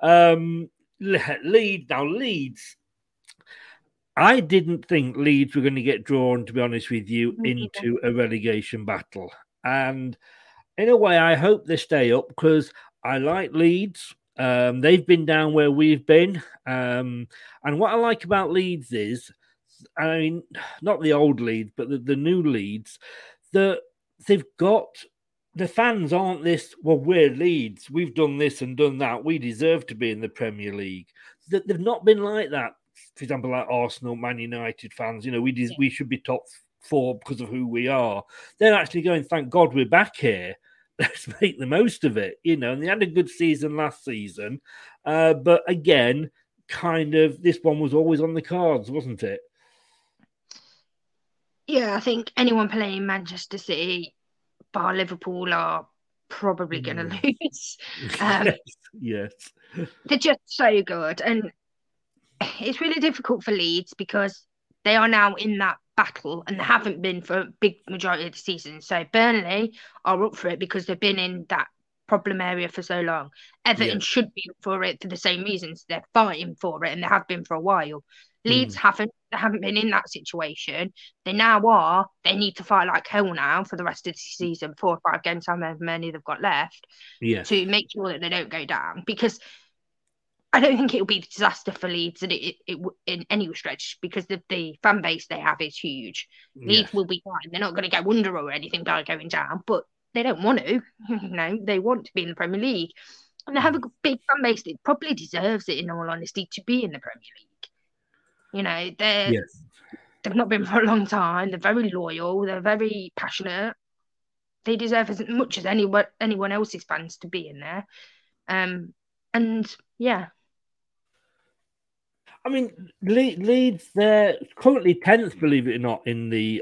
Leeds. I didn't think Leeds were going to get drawn, to be honest with you, into a relegation battle. And in a way, I hope they stay up because I like Leeds. They've been down where we've been. And what I like about Leeds is, I mean, not the old Leeds, but the new Leeds, they've got, the fans aren't this, well, we're Leeds, we've done this and done that, we deserve to be in the Premier League. They've not been like that. For example, like Arsenal, Man United fans, we should be top 4 because of who we are. They're actually going, thank God we're back here. Let's make the most of it, and they had a good season last season. But again, kind of, this one was always on the cards, wasn't it? Yeah, I think anyone playing Manchester City, bar Liverpool, are probably going to lose. Yes. They're just so good. And it's really difficult for Leeds because they are now in that battle and they haven't been for a big majority of the season. So Burnley are up for it because they've been in that problem area for so long. Everton should be up for it for the same reasons. They're fighting for it and they have been for a while. Leeds haven't been in that situation. They now are. They need to fight like hell now for the rest of the season, 4 or 5 games, however many they've got left, to make sure that they don't go down. Because I don't think it'll be a disaster for Leeds it in any stretch because the fan base they have is huge. Leeds will be fine. They're not going to go under or anything by going down, but they don't want to. They want to be in the Premier League. And they have a big fan base that probably deserves it, in all honesty, to be in the Premier League. They've not been for a long time. They're very loyal. They're very passionate. They deserve as much as anyone else's fans to be in there. I mean, Leeds, they're currently 10th, believe it or not, in the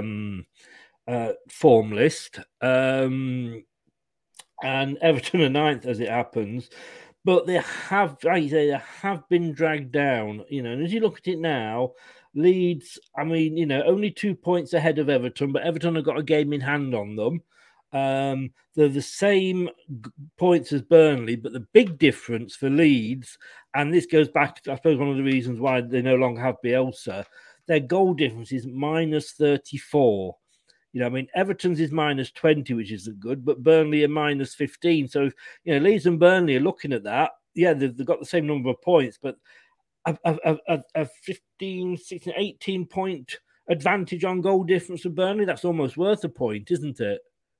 form list. And Everton are 9th, as it happens. But they have, like you say, they have been dragged down, And as you look at it now, Leeds, I mean, only 2 points ahead of Everton, but Everton have got a game in hand on them. They're the same points as Burnley, but the big difference for Leeds, and this goes back to, I suppose, one of the reasons why they no longer have Bielsa, their goal difference is minus 34. I mean, Everton's is minus 20, which isn't good, but Burnley are minus 15. So, Leeds and Burnley are looking at that. Yeah, they've got the same number of points, but a 15, 16, 18 point advantage on goal difference for Burnley, that's almost worth a point, isn't it?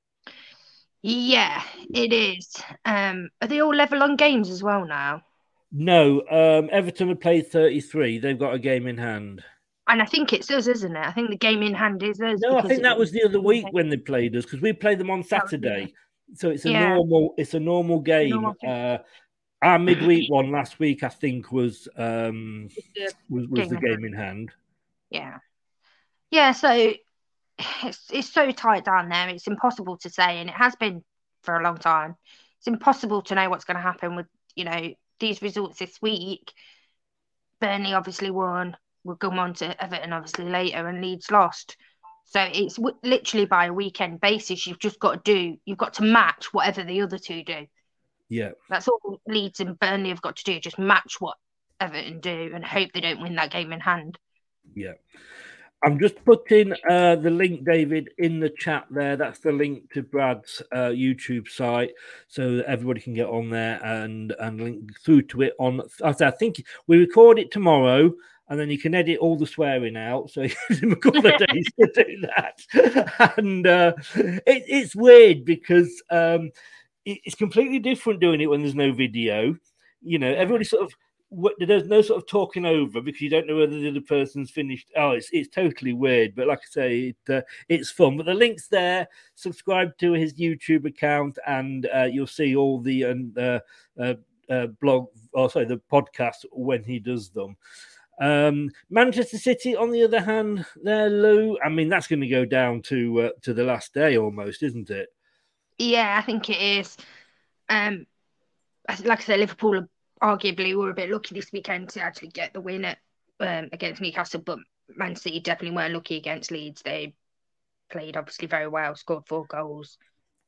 Yeah, it is. Are they all level on games as well now? No, Everton have played 33. They've got a game in hand. And I think it's us, isn't it? I think the game in hand is us. No, I think that was the other week when they played us because we played them on Saturday. So it's a normal game. Our midweek one last week, I think, was the game in hand. Yeah. Yeah, so it's so tight down there. It's impossible to say, and it has been for a long time. It's impossible to know what's going to happen with, these results this week. Burnley obviously won. We'll go on to Everton obviously later, and Leeds lost. So it's literally by a weekend basis. You've got to match whatever the other two do. Yeah. That's all Leeds and Burnley have got to do. Just match what Everton do and hope they don't win that game in hand. Yeah. I'm just putting the link, David, in the chat there. That's the link to Brad's YouTube site, so that everybody can get on there and link through to it. I think we record it tomorrow, and then you can edit all the swearing out. So it gives him a couple of days to do that. And it's weird because it's completely different doing it when there's no video. Everybody sort of. There's no sort of talking over because you don't know whether the other person's finished. Oh, it's totally weird, but like I say, it's fun. But the link's there. Subscribe to his YouTube account, and you'll see all the blog, the podcast when he does them. Manchester City, on the other hand, there, Lou. I mean, that's going to go down to the last day almost, isn't it? Yeah, I think it is. Like I said, Liverpool arguably were a bit lucky this weekend to actually get the win against Newcastle, but Man City definitely weren't lucky against Leeds. They played obviously very well, scored 4 goals.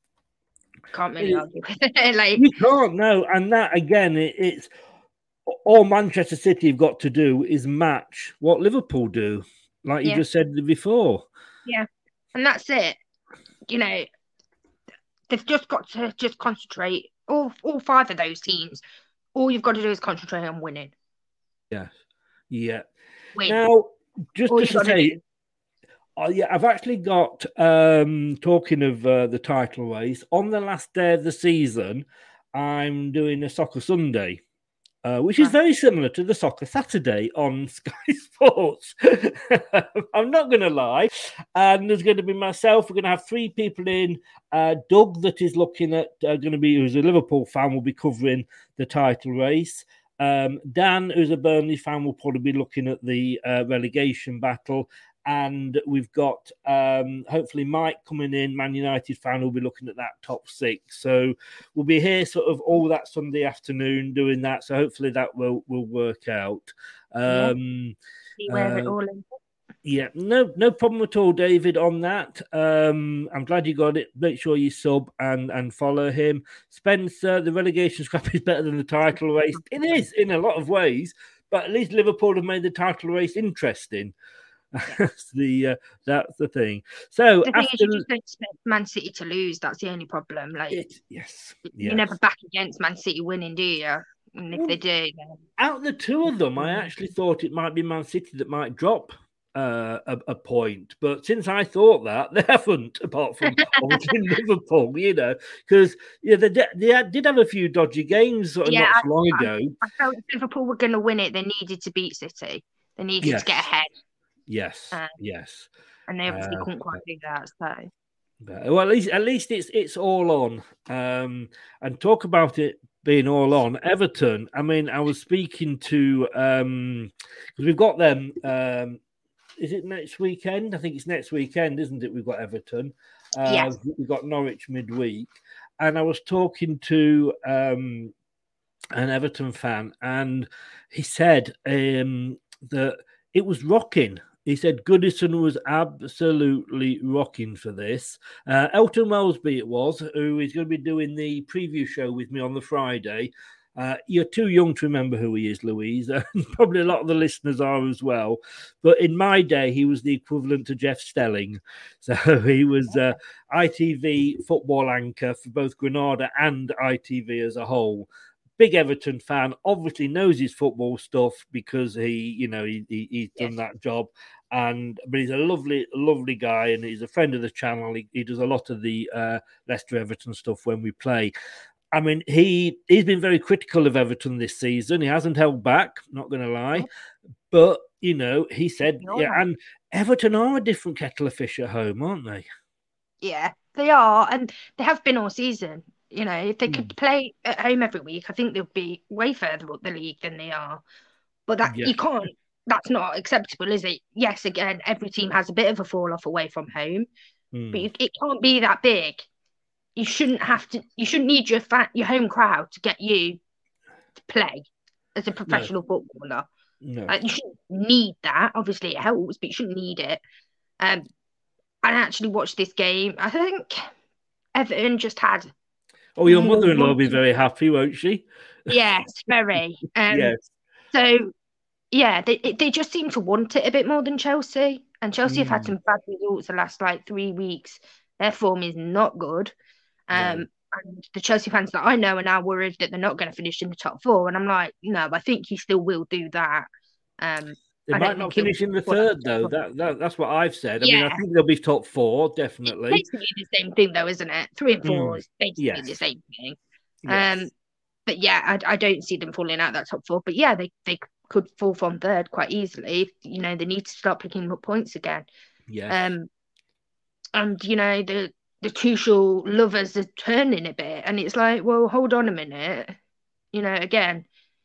Can't really argue with it. You can't, no. And that, again, it's all Manchester City have got to do is match what Liverpool do, like you just said before. Yeah, and that's it. You know, they've just got to just concentrate. All 5 of those teams, all you've got to do is concentrate on winning. Yeah, yeah. Win. Now, just to say, I've actually got, talking of the title race, on the last day of the season, I'm doing a Soccer Sunday, which is very similar to the Soccer Saturday on Sky Sports. I'm not going to lie. And there's going to be myself. We're going to have 3 people in. Doug, that is looking at, who's a Liverpool fan, will be covering the title race. Dan, who's a Burnley fan, will probably be looking at the relegation battle. And we've got, hopefully, Mike coming in, Man United fan, will be looking at that top 6. So we'll be here sort of all that Sunday afternoon doing that. So hopefully that will work out. See where it all is. Yeah, no problem at all, David, on that. I'm glad you got it. Make sure you sub and follow him. Spencer, the relegation scrap is better than the title race. It is, in a lot of ways. But at least Liverpool have made the title race interesting. That's the thing. So the thing is, you just don't expect Man City to lose. That's the only problem. You never back against Man City winning, do you? And if they do, then... out of the 2 of them, I actually thought it might be Man City that might drop a point. But since I thought that, they haven't, apart from obviously Liverpool, because they did have a few dodgy games not so long ago. I felt if Liverpool were going to win it, they needed to beat City. They needed to get ahead. Yes, yes, and they obviously couldn't quite do that. So, well, at least it's all on. And talk about it being all on. Everton. I mean, I was speaking to because we've got them. Is it next weekend? I think it's next weekend, isn't it? We've got Everton. Yes. We've got Norwich midweek, and I was talking to an Everton fan, and he said that it was rocking. He said Goodison was absolutely rocking for this. Elton Wellesby it was, who is going to be doing the preview show with me on the Friday. You're too young to remember who he is, Louise. Probably a lot of the listeners are as well. But in my day, he was the equivalent to Jeff Stelling. So he was ITV football anchor for both Granada and ITV as a whole. Big Everton fan, obviously knows his football stuff because he's done that job. But he's a lovely guy, and he's a friend of the channel. He does a lot of the Leicester Everton stuff when we play. I mean, he's been very critical of Everton this season. He hasn't held back, not going to lie. But, he said, and Everton are a different kettle of fish at home, aren't they? Yeah, they are. And they have been all season. If they could play at home every week, I think they'll be way further up the league than they are. But you can't. That's not acceptable, is it? Yes, again, every team has a bit of a fall off away from home, but it can't be that big. You shouldn't have to. You shouldn't need your home crowd to get you to play as a professional footballer. No, you shouldn't need that. Obviously, it helps, but you shouldn't need it. I actually watched this game. I think Everton just had. Oh, your mother-in-law will be very happy, won't she? Yes, very. Yes. So, yeah, they just seem to want it a bit more than Chelsea. And Chelsea have had some bad results the last 3 weeks. Their form is not good. And the Chelsea fans that I know are now worried that they're not going to finish in the top 4. And I'm like, no, I think you still will do that. They might not finish in the 3rd, though. That's what I've said. I mean, I think they'll be top 4, definitely. It's basically the same thing, though, isn't it? 3 and 4 is basically the same thing. Yes. But yeah, I don't see them falling out that top 4. But yeah, they could fall from 3rd quite easily. They need to start picking up points again. Yeah. And the Tuchel lovers are turning a bit, and it's like, well, hold on a minute. Again,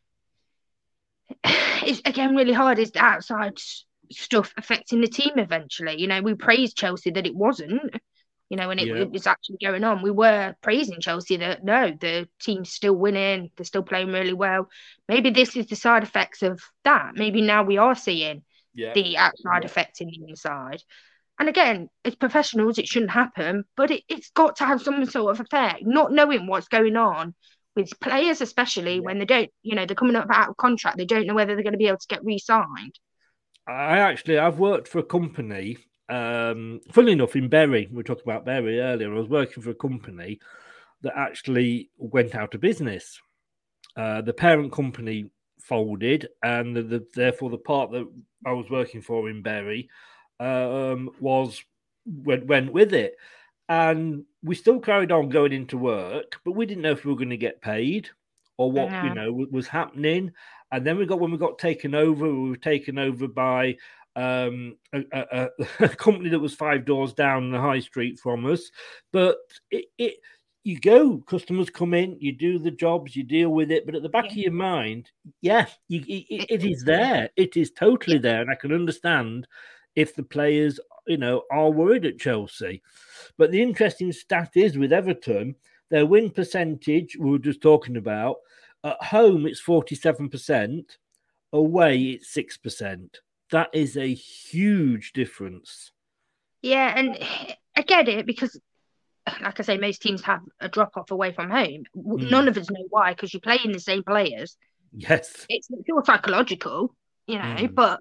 it's really hard. Is the outside stuff affecting the team eventually? We praised Chelsea that it wasn't. When it was actually going on, we were praising Chelsea that no, the team's still winning, they're still playing really well. Maybe this is the side effects of that. Maybe now we are seeing the outside affecting the inside. And again, as professionals, it shouldn't happen, but it's got to have some sort of effect. Not knowing what's going on with players, especially when they don't, they're coming up out of contract, they don't know whether they're going to be able to get re-signed. I've worked for a company, funnily enough, in Bury. We were talking about Bury earlier. I was working for a company that actually went out of business. The parent company folded, and therefore the part that I was working for in Bury went with it. And we still carried on going into work, but we didn't know if we were going to get paid or what was happening. And then when we got taken over, we were taken over by a company that was 5 doors down the high street from us. But you go, customers come in, you do the jobs, you deal with it. But at the back of your mind, it is there. It is totally there. And I can understand if the players, are worried at Chelsea. But the interesting stat is with Everton, their win percentage, we were just talking about, at home it's 47%, away it's 6%. That is a huge difference. Yeah, and I get it because, like I say, most teams have a drop-off away from home. None of us know why, because you're playing the same players. Yes. It's all psychological, but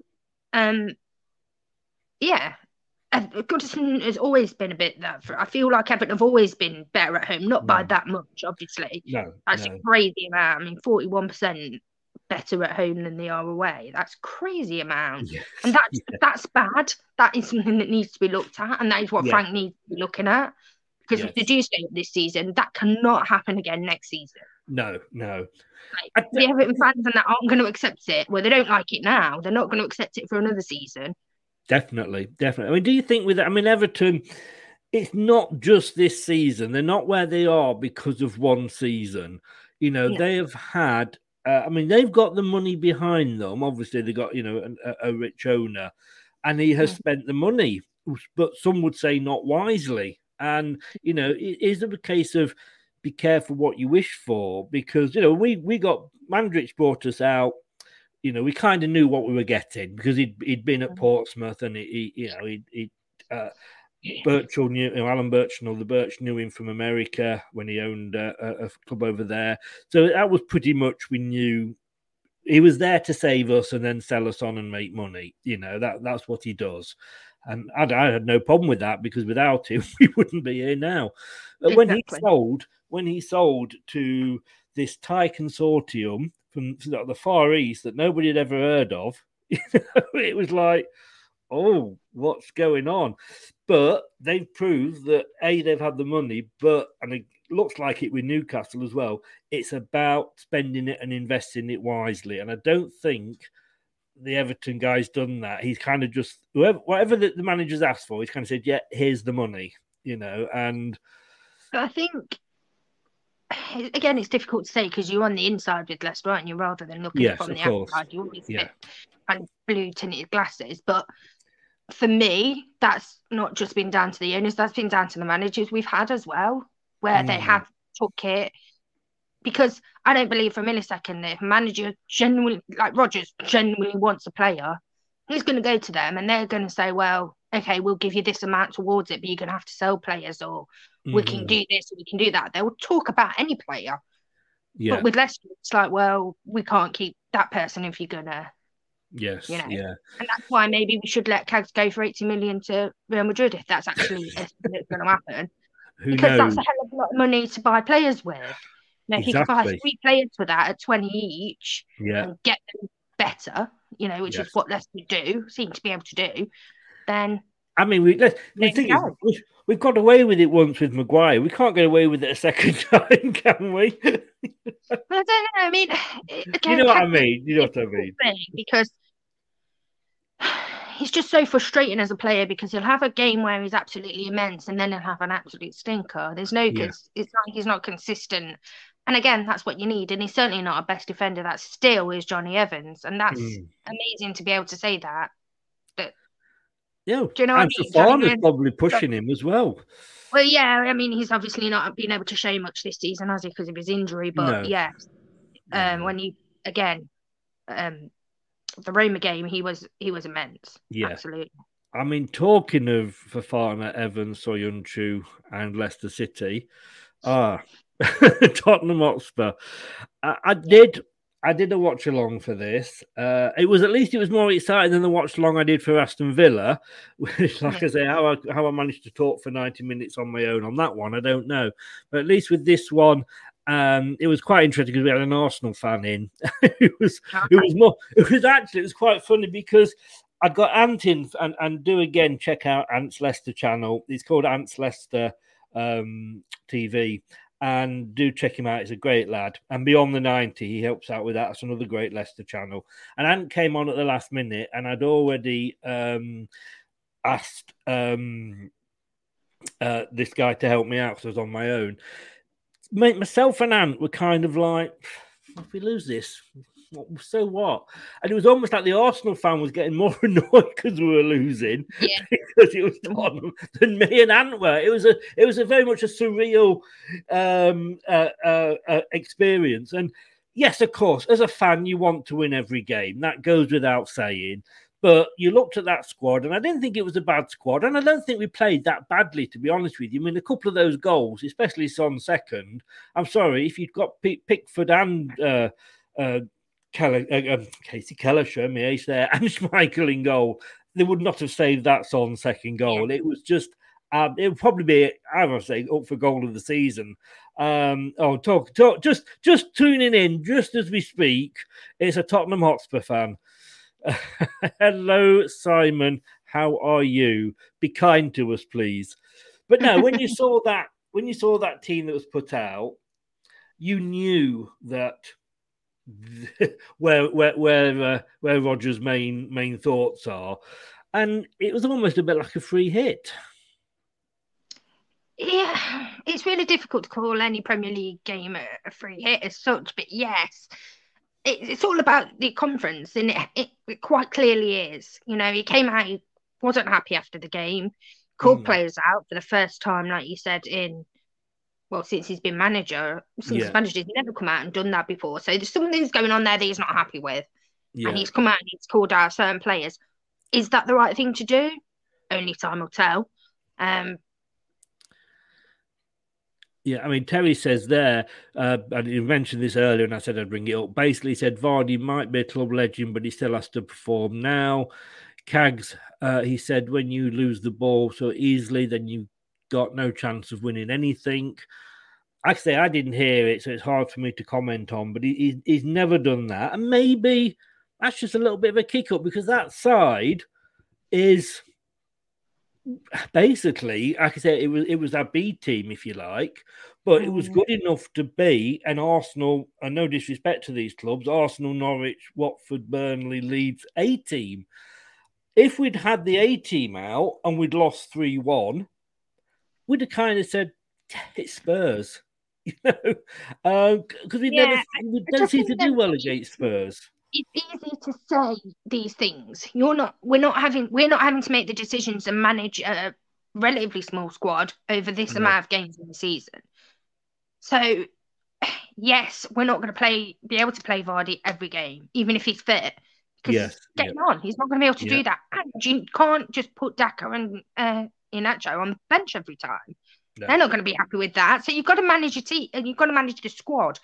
Goodison has always been a bit that. I feel like Everton have always been better at home, not by that much, obviously. That's a crazy amount. I mean, 41% better at home than they are away. That's a crazy amount. Yes. And that's bad. That is something that needs to be looked at, and that is what Frank needs to be looking at. Because if they do stay up this season, that cannot happen again next season. No. Like, the Everton fans and that aren't going to accept it. Well, they don't like it now. They're not going to accept it for another season. Definitely. I mean, do you think with that? I mean, Everton, it's not just this season. They're not where they are because of one season. They have had. They've got the money behind them. Obviously, they got a rich owner, and he has spent the money. But some would say not wisely. And it is a case of be careful what you wish for, because we got Mandrich brought us out. We kind of knew what we were getting because he'd been at Portsmouth, and Birchall knew, Alan Birchnell, the Birch knew him from America when he owned a club over there. So that was pretty much, we knew he was there to save us and then sell us on and make money. That's what he does. And I had no problem with that, because without him, we wouldn't be here now. But exactly. when he sold to this Thai consortium from the Far East that nobody had ever heard of, it was like, oh, what's going on? But they've proved that, they've had the money, and it looks like it with Newcastle as well, it's about spending it and investing it wisely. And I don't think the Everton guy's done that. He's kind of just, whatever the manager's asked for, he's kind of said, yeah, here's the money, and I think, again, it's difficult to say because you're on the inside with Leicester, aren't you, rather than looking from the outside. You always get kind of blue tinted glasses. But for me, that's not just been down to the owners, that's been down to the managers we've had as well, where they have took it. Because I don't believe for a millisecond that if a manager genuinely, like Rodgers, genuinely wants a player, he's going to go to them and they're going to say, well, okay, we'll give you this amount towards it, but you're going to have to sell players, or we can do this, or we can do that. They will talk about any player. Yeah. But with Leicester, it's like, well, we can't keep that person if you're going to. Yes, yeah. And that's why maybe we should let Cags go for 80 million to Real Madrid if that's actually going to happen. Because that's a hell of a lot of money to buy players with. If you can buy 3 players for that at 20 each and get them better, which is what Leicester seem to be able to do, then... I mean, we've got away with it once with Maguire. We can't get away with it a second time, can we? I don't know. I mean... Again, you know what I mean? Because he's just so frustrating as a player, because he'll have a game where he's absolutely immense and then he'll have an absolute stinker. There's no... It's like he's not consistent. And again, that's what you need. And he's certainly not a best defender. That still is Johnny Evans. And that's amazing to be able to say that. But, yeah. Do you know what I mean? Probably pushing him as well. Well, yeah. I mean, he's obviously not been able to show much this season, has he, because of his injury? But, when you, again, the Roma game, he was immense. Yeah. Absolutely. I mean, talking of Fofana, Evans, Soyuncu, and Leicester City, Tottenham Hotspur. I did a watch along for this. It was more exciting than the watch along I did for Aston Villa. Which, like I say, how I managed to talk for 90 minutes on my own on that one, I don't know. But at least with this one, it was quite interesting because we had an Arsenal fan in. It was quite funny because I got Ant in and do again check out Ant's Leicester channel. It's called Ant's Leicester TV. And do check him out. He's a great lad. And Beyond the 90, he helps out with that. That's another great Leicester channel. And Ant came on at the last minute, and I'd already asked this guy to help me out because I was on my own. Myself and Ant were kind of like, if we lose this, so what? And it was almost like the Arsenal fan was getting more annoyed because we were losing, because it was Tottenham, than me and Ant were. It was a very much a surreal experience. And yes, of course, as a fan, you want to win every game. That goes without saying. But you looked at that squad, and I didn't think it was a bad squad. And I don't think we played that badly, to be honest with you. I mean, a couple of those goals, especially Son's second, I'm sorry, if you'd got Pickford and Casey Keller, show me ace there, and Schmeichel in goal, they would not have saved that Son second goal. It was just, it would probably be, I would say, up for goal of the season. Just tuning in, just as we speak, it's a Tottenham Hotspur fan. Hello, Simon. How are you? Be kind to us, please. But no, when you saw that team that was put out, you knew that where Rodgers' main thoughts are, and it was almost a bit like a free hit. Yeah, it's really difficult to call any Premier League game a free hit as such, but yes, it's all about the conference, and it quite clearly is. You know, he came out, he wasn't happy after the game, called players out for the first time, like you said, since he's been manager. He's never come out and done that before. So there's something's going on there that he's not happy with. Yeah. And he's come out and he's called out certain players. Is that the right thing to do? Only time will tell. Yeah, I mean, Terry says there, and you mentioned this earlier, and I said I'd bring it up. Basically, he said Vardy might be a club legend, but he still has to perform now. Cags, he said, when you lose the ball so easily, then you got no chance of winning anything. Actually, I didn't hear it, so it's hard for me to comment on, but he's never done that. And maybe that's just a little bit of a kick up, because that side is basically, like I said, it was our B team, if you like, but it was good enough to be an Arsenal, and no disrespect to these clubs, Arsenal, Norwich, Watford, Burnley, Leeds A team. If we'd had the A team out and we'd lost 3-1, we'd have kind of said, it's Spurs, you know, because we don't seem to do well against Spurs. It's easy to say these things. We're not having to make the decisions and manage a relatively small squad over this amount of games in the season. So, yes, we're not going to be able to play Vardy every game, even if he's fit. Because he's getting on. He's not going to be able to do that. And you can't just put Daka and Iheanacho on the bench every time. No. They're not going to be happy with that. So you've got to manage your team, and you've got to manage the squad.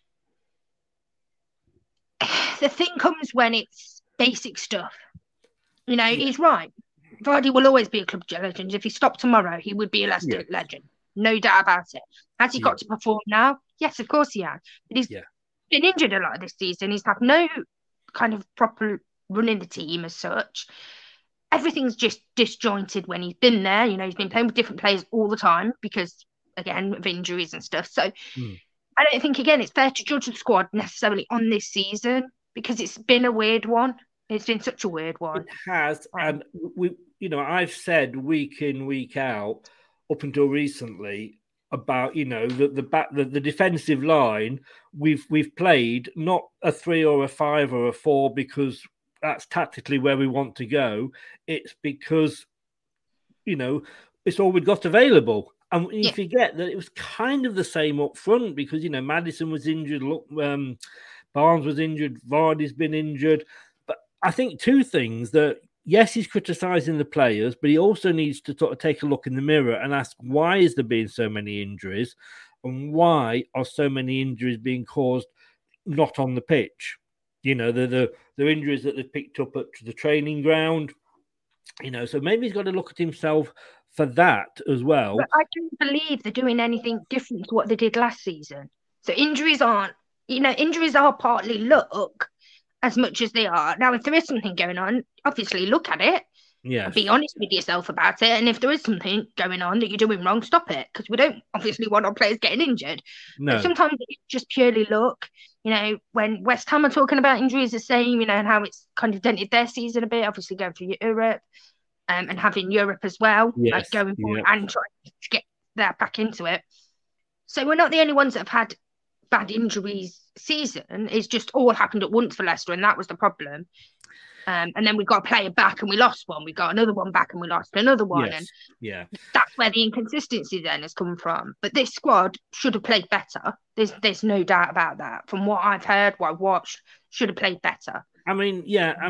The thing comes when it's basic stuff. You know, he's right. Vardy will always be a club legend. If he stopped tomorrow, he would be a Leicester legend. No doubt about it. Has he got to perform now? Yes, of course he has. But he's been injured a lot this season. He's had no kind of proper running the team as such. Everything's just disjointed when he's been there. You know, he's been playing with different players all the time because, again, of injuries and stuff. So I don't think, again, it's fair to judge the squad necessarily on this season because it's been a weird one. It's been such a weird one. It has. And, I've said week in, week out, up until recently, about, the defensive line, we've played not a 3 or a 5 or a 4 because that's tactically where we want to go. It's because, it's all we've got available. And you forget that it was kind of the same up front because, Maddison was injured, Barnes was injured, Vardy's been injured. But I think two things that, yes, he's criticising the players, but he also needs to sort of take a look in the mirror and ask, why is there being so many injuries? And why are so many injuries being caused not on the pitch? You know, the injuries that they've picked up at the training ground. You know, so maybe he's got to look at himself for that as well. But I don't believe they're doing anything different to what they did last season. So injuries are partly luck as much as they are. Now, if there is something going on, obviously look at it. Yeah. Be honest with yourself about it. And if there is something going on that you're doing wrong, stop it. Because we don't obviously want our players getting injured. No. But sometimes it's just purely luck. You know, when West Ham are talking about injuries the same, you know, and how it's kind of dented their season a bit, obviously going through Europe and having Europe as well, like going forward and trying to get that back into it. So we're not the only ones that have had bad injuries season. It's just all happened at once for Leicester, and that was the problem. And then we got a player back and we lost one. We got another one back and we lost another one. Yes. And that's where the inconsistency then has come from. But this squad should have played better. There's no doubt about that. From what I've heard, what I've watched, should have played better. I mean,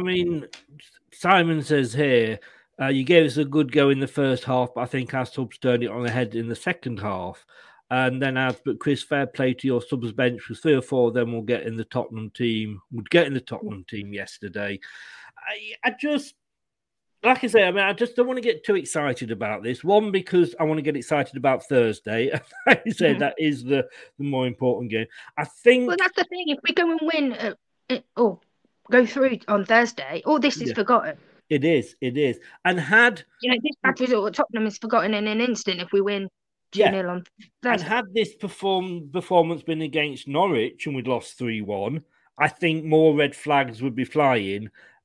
Simon says here, you gave us a good go in the first half, but I think our subs turned it on the head in the second half. And then but Chris, fair play to your subs bench, because 3 or 4 of them would get in the Tottenham team yesterday. I just, like I say, I mean, I just don't want to get too excited about this. One, because I want to get excited about Thursday. Like you said, that is the more important game. I think. Well, that's the thing. If we go and win or go through on Thursday, all this is forgotten. It is. And this bad result at Tottenham is forgotten in an instant if we win 2-0 on Thursday. And had this performance been against Norwich and we'd lost 3-1, I think more red flags would be flying.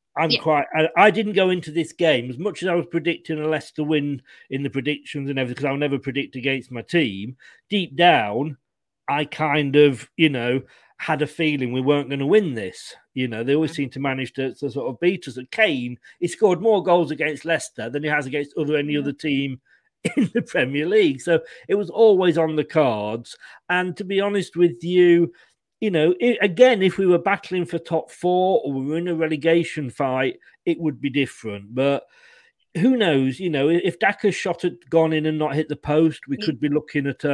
I didn't go into this game as much as I was predicting a Leicester win in the predictions and everything, because I'll never predict against my team. Deep down, I kind of, had a feeling we weren't going to win this. They always seem to manage to sort of beat us. And Kane, he scored more goals against Leicester than he has against any other team in the Premier League. So it was always on the cards. And to be honest with you, again, if we were battling for top 4 or we were in a relegation fight, it would be different. But who knows? If Daka's shot had gone in and not hit the post, we could be looking at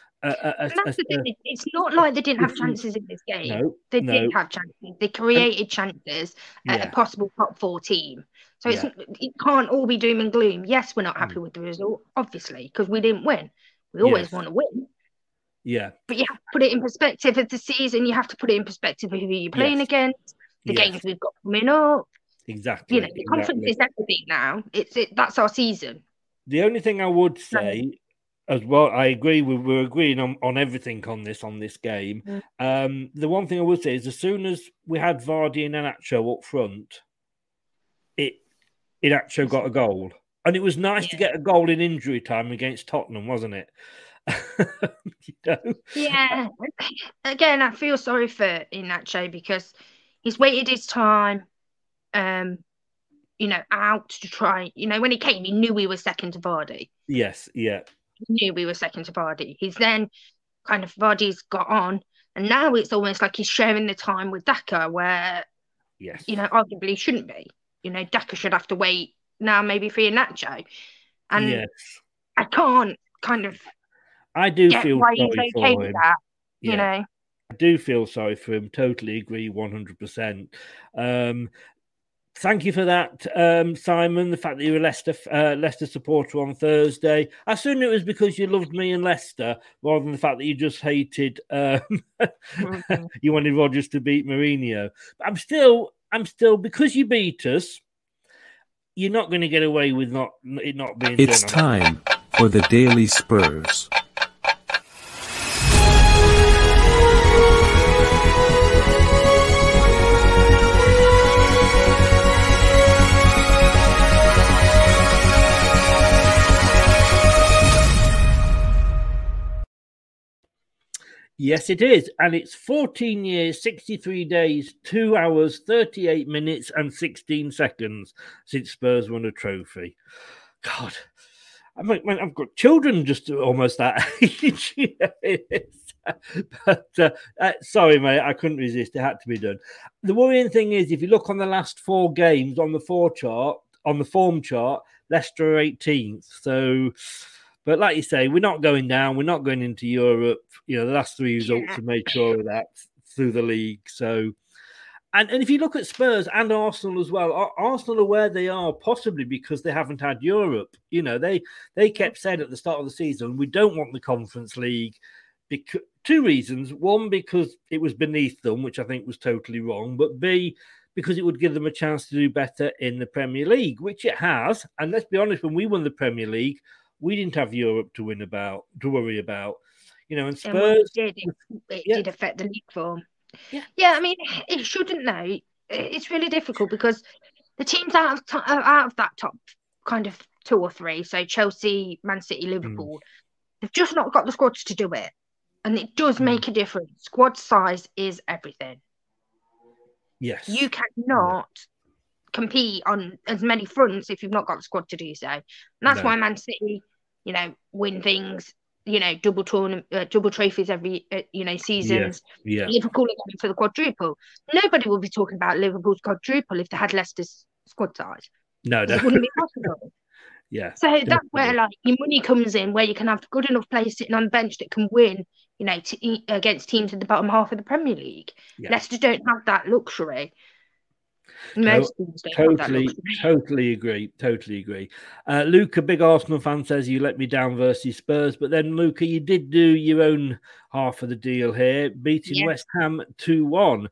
it's not like they didn't have chances in this game. No, they did have chances. They created chances at a possible top 4 team. So it can't all be doom and gloom. Yes, we're not happy with the result, obviously, because we didn't win. We always want to win. Yeah. But you have to put it in perspective of the season. You have to put it in perspective of who you're playing against, the games we've got coming up. Exactly. The confidence is everything now. That's our season. The only thing I would say as well, I agree, we're agreeing on everything on this game. The one thing I would say is as soon as we had Vardy and Iheanacho up front, Iheanacho got a goal. And it was nice to get a goal in injury time against Tottenham, wasn't it? Yeah. Again, I feel sorry for Iheanacho because he's waited his time, out to try. When he came, he knew we were second to Vardy. Yes, yeah. He knew we were second to Vardy. He's then kind of Vardy's got on, and now it's almost like he's sharing the time with Daka, where arguably shouldn't be. Daka should have to wait now, maybe for Iheanacho, and I can't kind of. I do feel why sorry he's for okay him. with that, I do feel sorry for him. Totally agree, 100%. Thank you for that, Simon. The fact that you're a Leicester supporter on Thursday. I assume it was because you loved me and Leicester, rather than the fact that you just hated. You wanted Rodgers to beat Mourinho. But I'm still because you beat us. You're not going to get away with it not being. It's time for the Daily Spurs. Yes, it is. And it's 14 years, 63 days, 2 hours, 38 minutes and 16 seconds since Spurs won a trophy. God, I mean, I've got children just almost that age. But sorry, mate, I couldn't resist. It had to be done. The worrying thing is, if you look on the last 4 games on the form chart, Leicester are 18th. So, but like you say, we're not going down. We're not going into Europe. The last 3 results have made sure of that through the league. So, and if you look at Spurs and Arsenal as well, Arsenal are where they are possibly because they haven't had Europe. They kept saying at the start of the season, we don't want the Conference League. Because 2 reasons. One, because it was beneath them, which I think was totally wrong. But B, because it would give them a chance to do better in the Premier League, which it has. And let's be honest, when we won the Premier League, we didn't have Europe to worry about. And Spurs it did affect the league form. Yeah. I mean, it shouldn't though. It's really difficult because the teams out of that top kind of 2 or 3, so Chelsea, Man City, Liverpool, they've just not got the squads to do it. And it does make a difference. Squad size is everything. Yes. You cannot compete on as many fronts if you've not got the squad to do so. And that's why Man City, win things, double trophies every, seasons. Yeah. Liverpool are going for the quadruple. Nobody will be talking about Liverpool's quadruple if they had Leicester's squad size. No. It wouldn't be possible. Yeah. So that's where your money comes in, where you can have good enough players sitting on the bench that can win, against teams in the bottom half of the Premier League. Yeah. Leicester don't have that luxury. Most teams don't have that luxury. Totally agree. Luke, a big Arsenal fan, says you let me down versus Spurs, but then Luca, you did do your own half of the deal here, beating West Ham 2-1.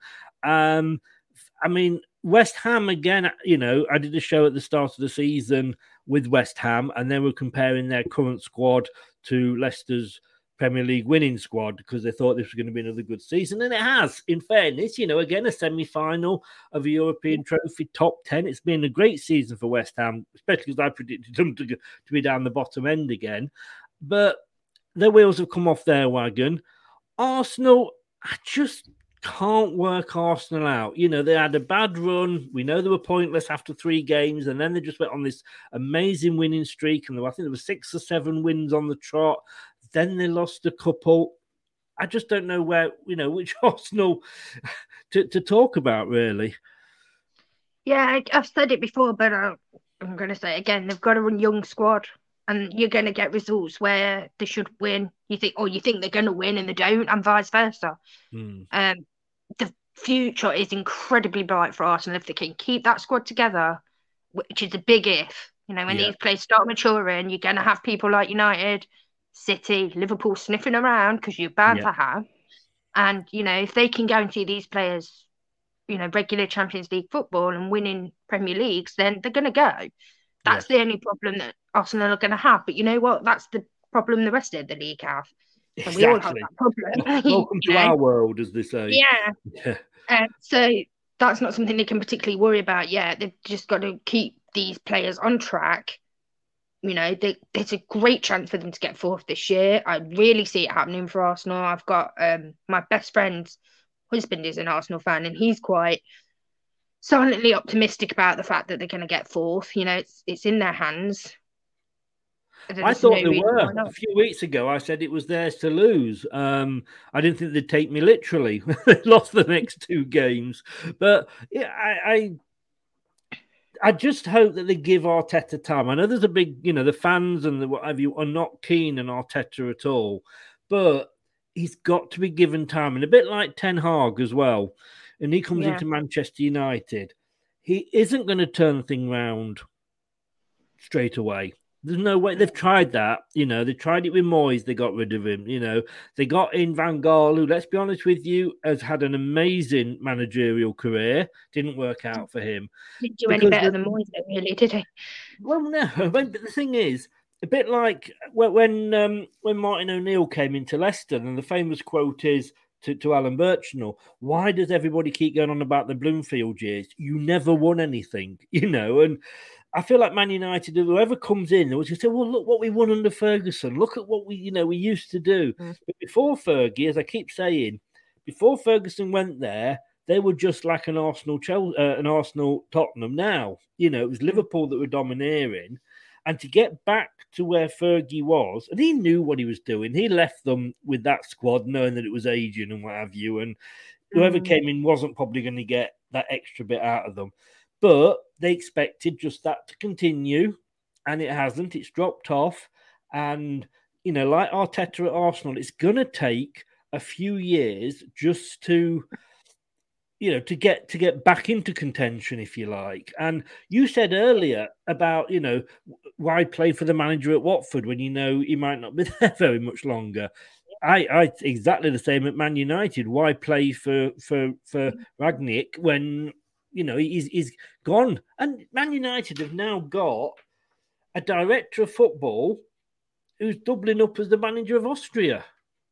I mean, West Ham again, I did a show at the start of the season with West Ham, and they were comparing their current squad to Leicester's Premier League winning squad because they thought this was going to be another good season, and it has. In fairness, again, a semi-final of a European trophy, top 10. It's been a great season for West Ham, especially because I predicted them to be down the bottom end again. But their wheels have come off their wagon. Arsenal, I just can't work Arsenal out. They had a bad run. We know they were pointless after 3 games, and then they just went on this amazing winning streak, and I think there were 6 or 7 wins on the trot. Then they lost a couple. I just don't know where, which Arsenal to talk about, really. Yeah, I've said it before, but I'm going to say it again. They've got a young squad, and you're going to get results where they should win. You think they're going to win, and they don't, and vice versa. The future is incredibly bright for Arsenal if they can keep that squad together, which is a big if. When these players start maturing, you're going to have people like United, City, Liverpool sniffing around because you're bound to have. And, if they can guarantee these players, regular Champions League football and winning Premier Leagues, then they're going to go. That's the only problem that Arsenal are going to have. But you know what? That's the problem the rest of the league have. And we all have that problem. Welcome to our world, as they say. Yeah. So that's not something they can particularly worry about yet. They've just got to keep these players on track. There's a great chance for them to get 4th this year. I really see it happening for Arsenal. I've got my best friend's husband is an Arsenal fan, and he's quite silently optimistic about the fact that they're going to get 4th. It's in their hands. I thought they were. A few weeks ago, I said it was theirs to lose. I didn't think they'd take me literally. They lost the next 2 games. But I just hope that they give Arteta time. I know there's a big, the fans and the what have you are not keen on Arteta at all, but he's got to be given time. And a bit like Ten Hag as well. And he comes into Manchester United. He isn't going to turn the thing round straight away. There's no way. They've tried that. They tried it with Moyes. They got rid of him. They got in Van Gaal, who, let's be honest with you, has had an amazing managerial career. Didn't work out for him. Didn't do any better than Moyes, though, really, did he? Well, no. But the thing is, a bit like when Martin O'Neill came into Leicester, and the famous quote is to Alan Birchnell, why does everybody keep going on about the Bloomfield years? You never won anything, and I feel like Man United, whoever comes in, they will just say, well, look what we won under Ferguson. Look at what we used to do. But before Fergie, as I keep saying, before Ferguson went there, they were just like an Arsenal Tottenham now. It was Liverpool that were domineering. And to get back to where Fergie was, and he knew what he was doing. He left them with that squad knowing that it was aging and what have you. And whoever came in wasn't probably going to get that extra bit out of them. But they expected just that to continue, and it hasn't. It's dropped off. And, you know, like Arteta at Arsenal, it's going to take a few years just to, you know, to get back into contention, if you like. And you said earlier about, you know, why play for the manager at Watford when you know he might not be there very much longer. I exactly the same at Man United. Why play for Rangnick when, you know, he's gone? And Man United have now got a director of football who's doubling up as the manager of Austria.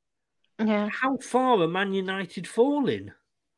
Yeah. How far are Man United falling?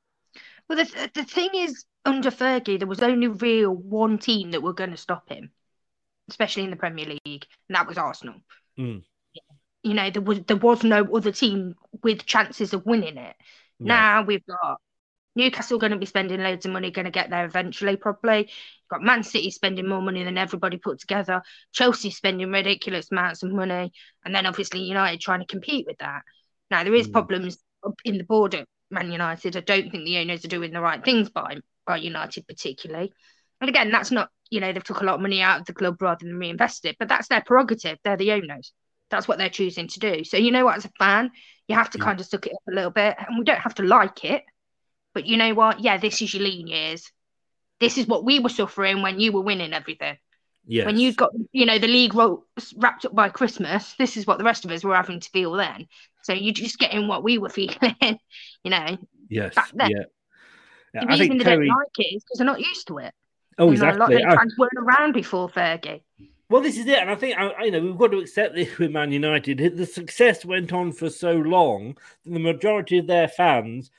Well, the thing is, under Fergie, there was only real one team that were going to stop him, especially in the Premier League, and that was Arsenal. Mm. You know, there was no other team with chances of winning it. No. Now we've got Newcastle going to be spending loads of money, going to get there eventually, probably. You've got Man City spending more money than everybody put together. Chelsea spending ridiculous amounts of money. And then obviously United trying to compete with that. Now, there is problems up in the board at Man United. I don't think the owners are doing the right things by United particularly. And again, that's not, you know, they've took a lot of money out of the club rather than reinvest it, but that's their prerogative. They're the owners. That's what they're choosing to do. So, you know what, as a fan, you have to kind of suck it up a little bit, and we don't have to like it. But you know what? Yeah, this is your lean years. This is what we were suffering when you were winning everything. Yes. When you got, you know, the league wrapped up by Christmas, this is what the rest of us were having to feel then. So you're just getting what we were feeling, you know, yes, back then. Yeah. The I reason think they Terry... don't like it is because they're not used to it. Oh, you know, exactly. a lot of those fans weren't around before Fergie. Well, this is it. And I think, you know, we've got to accept this with Man United. The success went on for so long that the majority of their fans,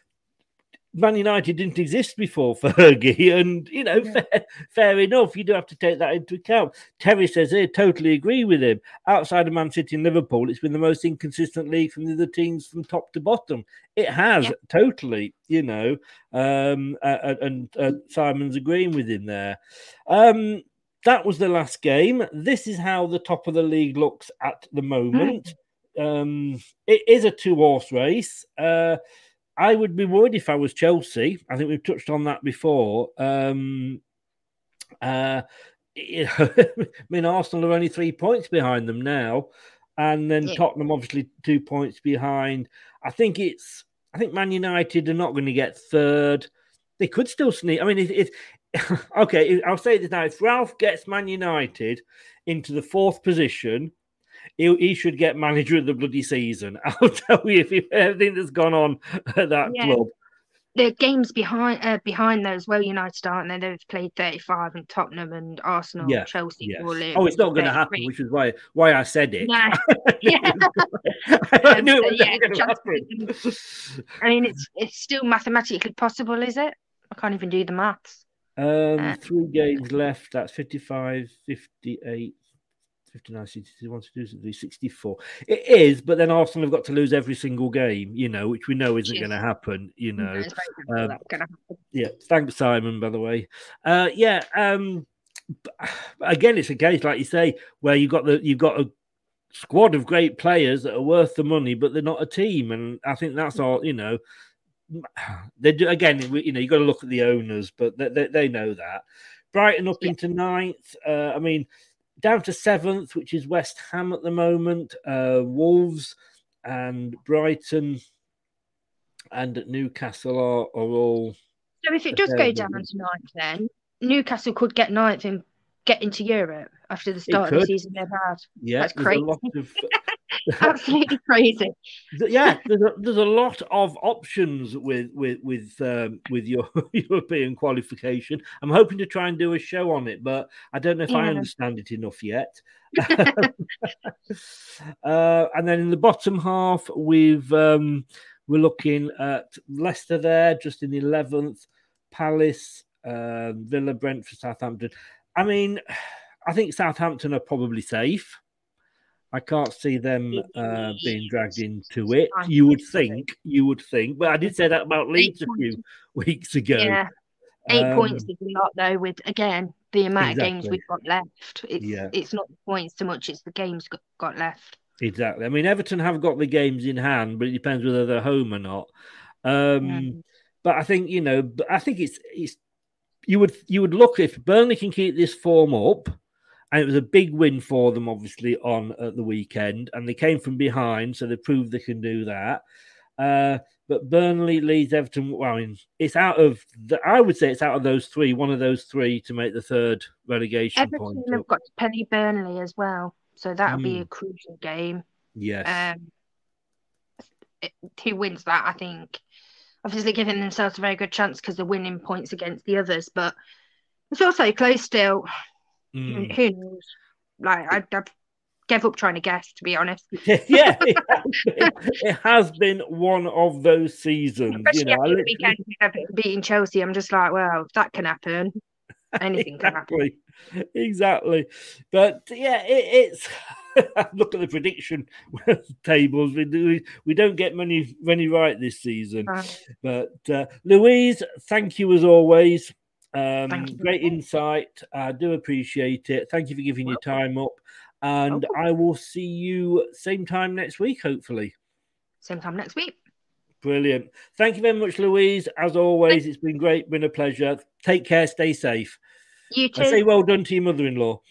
Man United didn't exist before Fergie. And, you know, fair enough. You do have to take that into account. Terry says they totally agree with him. Outside of Man City and Liverpool, it's been the most inconsistent league from the other teams from top to bottom. It has, totally, you know. And Simon's agreeing with him there. That was the last game. This is how the top of the league looks at the moment. It is a two-horse race. I would be worried if I was Chelsea. I think we've touched on that before. I mean, Arsenal are only 3 points behind them now. And then Tottenham, obviously, 2 points behind. I think Man United are not going to get third. They could still sneak. I mean, if okay, I'll say this now. If Ralph gets Man United into the fourth position, he should get manager of the bloody season. I'll tell you, if everything that's gone on at that club. The games behind those, well, United aren't they? They've played 35 and Tottenham and Arsenal, Chelsea. Oh, it's not going to happen, which is why I said it. No. I knew it was going to happen. I mean, it's still mathematically possible, is it? I can't even do the maths. 3 games left. That's 55, 58, 59, 61, 62, 64. It is, but then Arsenal have got to lose every single game, you know, which we know isn't going to happen, you know. Yeah, thanks, Simon, by the way. Again, it's a case, like you say, where you've got a squad of great players that are worth the money, but they're not a team. And I think that's all, you know. They do again. You know, you got to look at the owners, but they know that. Brighton up into 9th. I mean, down to 7th, which is West Ham at the moment. Wolves and Brighton and Newcastle are all. So if it does go down to 9th, then Newcastle could get 9th and get into Europe after the start of the season they've had. Yeah, that's crazy. A lot of... Absolutely crazy. Yeah, there's a lot of options with your European qualification. I'm hoping to try and do a show on it, but I don't know if I understand it enough yet. And then in the bottom half, we're looking at Leicester there, just in the 11th, Palace, Villa, Brentford, Southampton. I mean, I think Southampton are probably safe. I can't see them being dragged into it. You would think. But I did say that about Leeds a few weeks ago. Yeah. 8 points is a lot, though, with, again, the amount of games we've got left. It's not the points so much, it's the games got left. Exactly. I mean, Everton have got the games in hand, but it depends whether they're home or not. But I think, it's you would look if Burnley can keep this form up, and it was a big win for them, obviously, on at the weekend, and they came from behind, so they proved they can do that. But Burnley, Leeds, Everton, well, I mean, I would say it's out of those three, one of those three to make the third relegation point. Everton have got to play Burnley as well, so that'll be a crucial game. Yes. Who wins that, I think, obviously giving themselves a very good chance because they're winning points against the others, but it's also close still. Who knows? Like, I gave up trying to guess, to be honest. Yeah, it has been one of those seasons. Especially after the weekend beating Chelsea, I'm just like, well, that can happen. Anything can happen. Exactly. But yeah, it's look at the prediction tables. We don't get many right this season. But Louise, thank you as always. Great insight. I do appreciate it. Thank you for giving your time up. And I will see you same time next week, hopefully. Same time next week. Brilliant. Thank you very much, Louise. As always, it's been great, been a pleasure. Take care, stay safe. You too. I say well done to your mother-in-law.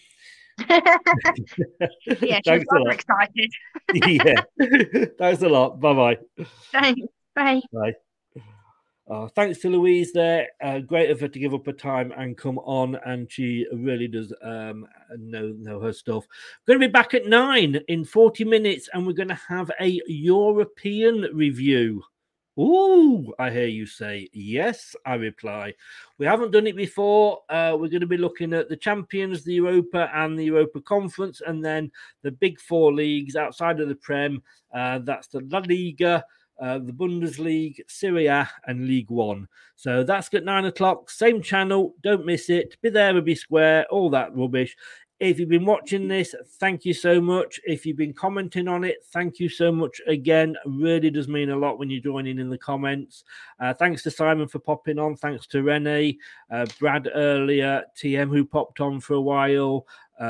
Yeah, she's rather excited. Yeah. Thanks a lot. Bye-bye. Thanks. Bye. Bye. Thanks to Louise there. Great of her to give up her time and come on, and she really does know her stuff. We're going to be back at 9 in 40 minutes, and we're going to have a European review. Ooh, I hear you say. Yes, I reply. We haven't done it before. We're going to be looking at the Champions, the Europa and the Europa Conference, and then the big four leagues outside of the Prem. That's the La Liga, the Bundesliga, Serie A, and League One. So that's at 9 o'clock. Same channel. Don't miss it. Be there or be square. All that rubbish. If you've been watching this, thank you so much. If you've been commenting on it, thank you so much again. Really does mean a lot when you're joining in the comments. Thanks to Simon for popping on. Thanks to Renee, Brad earlier, TM who popped on for a while.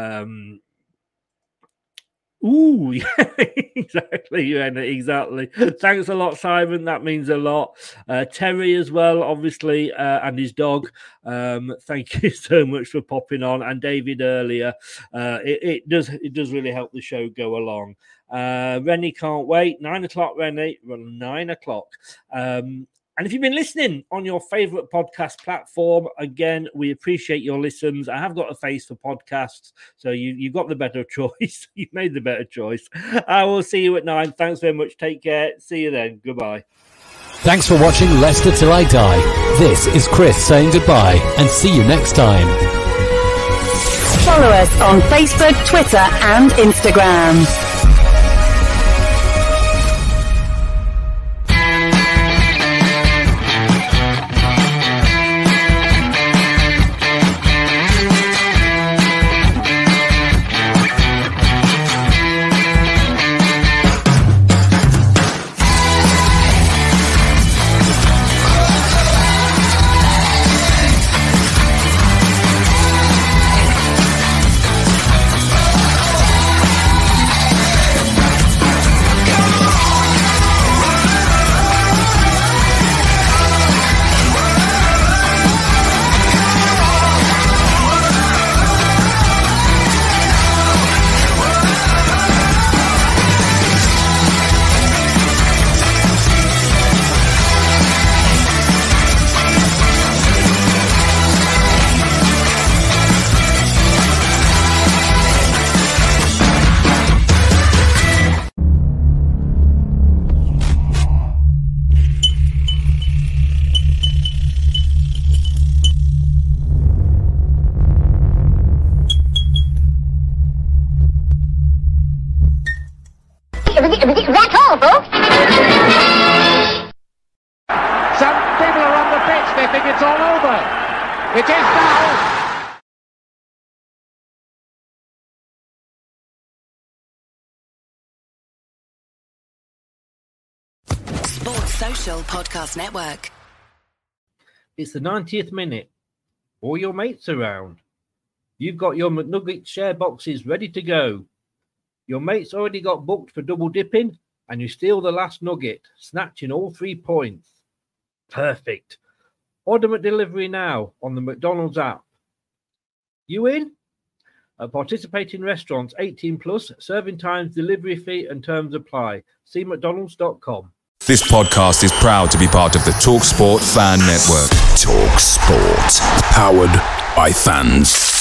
Ooh, yeah, exactly. Thanks a lot, Simon. That means a lot. Terry as well, obviously, and his dog. Thank you so much for popping on. And David earlier. It does really help the show go along. Rennie can't wait. 9 o'clock, Rennie. 9 o'clock. And if you've been listening on your favourite podcast platform, again, we appreciate your listens. I have got a face for podcasts, so you've got the better choice. You've made the better choice. I will see you at 9. Thanks very much. Take care. See you then. Goodbye. Thanks for watching Leicester Till I Die. This is Chris saying goodbye and see you next time. Follow us on Facebook, Twitter and Instagram. That's all, folks. Some people are on the pitch. They think it's all over. It is now. Sports Social Podcast Network. It's the 90th minute. All your mates around. You've got your McNugget share boxes ready to go. Your mate's already got booked for double dipping, and you steal the last nugget, snatching all 3 points. Perfect. Order McDelivery now on the McDonald's app. You in? At participating restaurants, 18 plus, serving times, delivery fee and terms apply. See mcdonalds.com. This podcast is proud to be part of the TalkSport Fan Network. TalkSport. Powered by fans.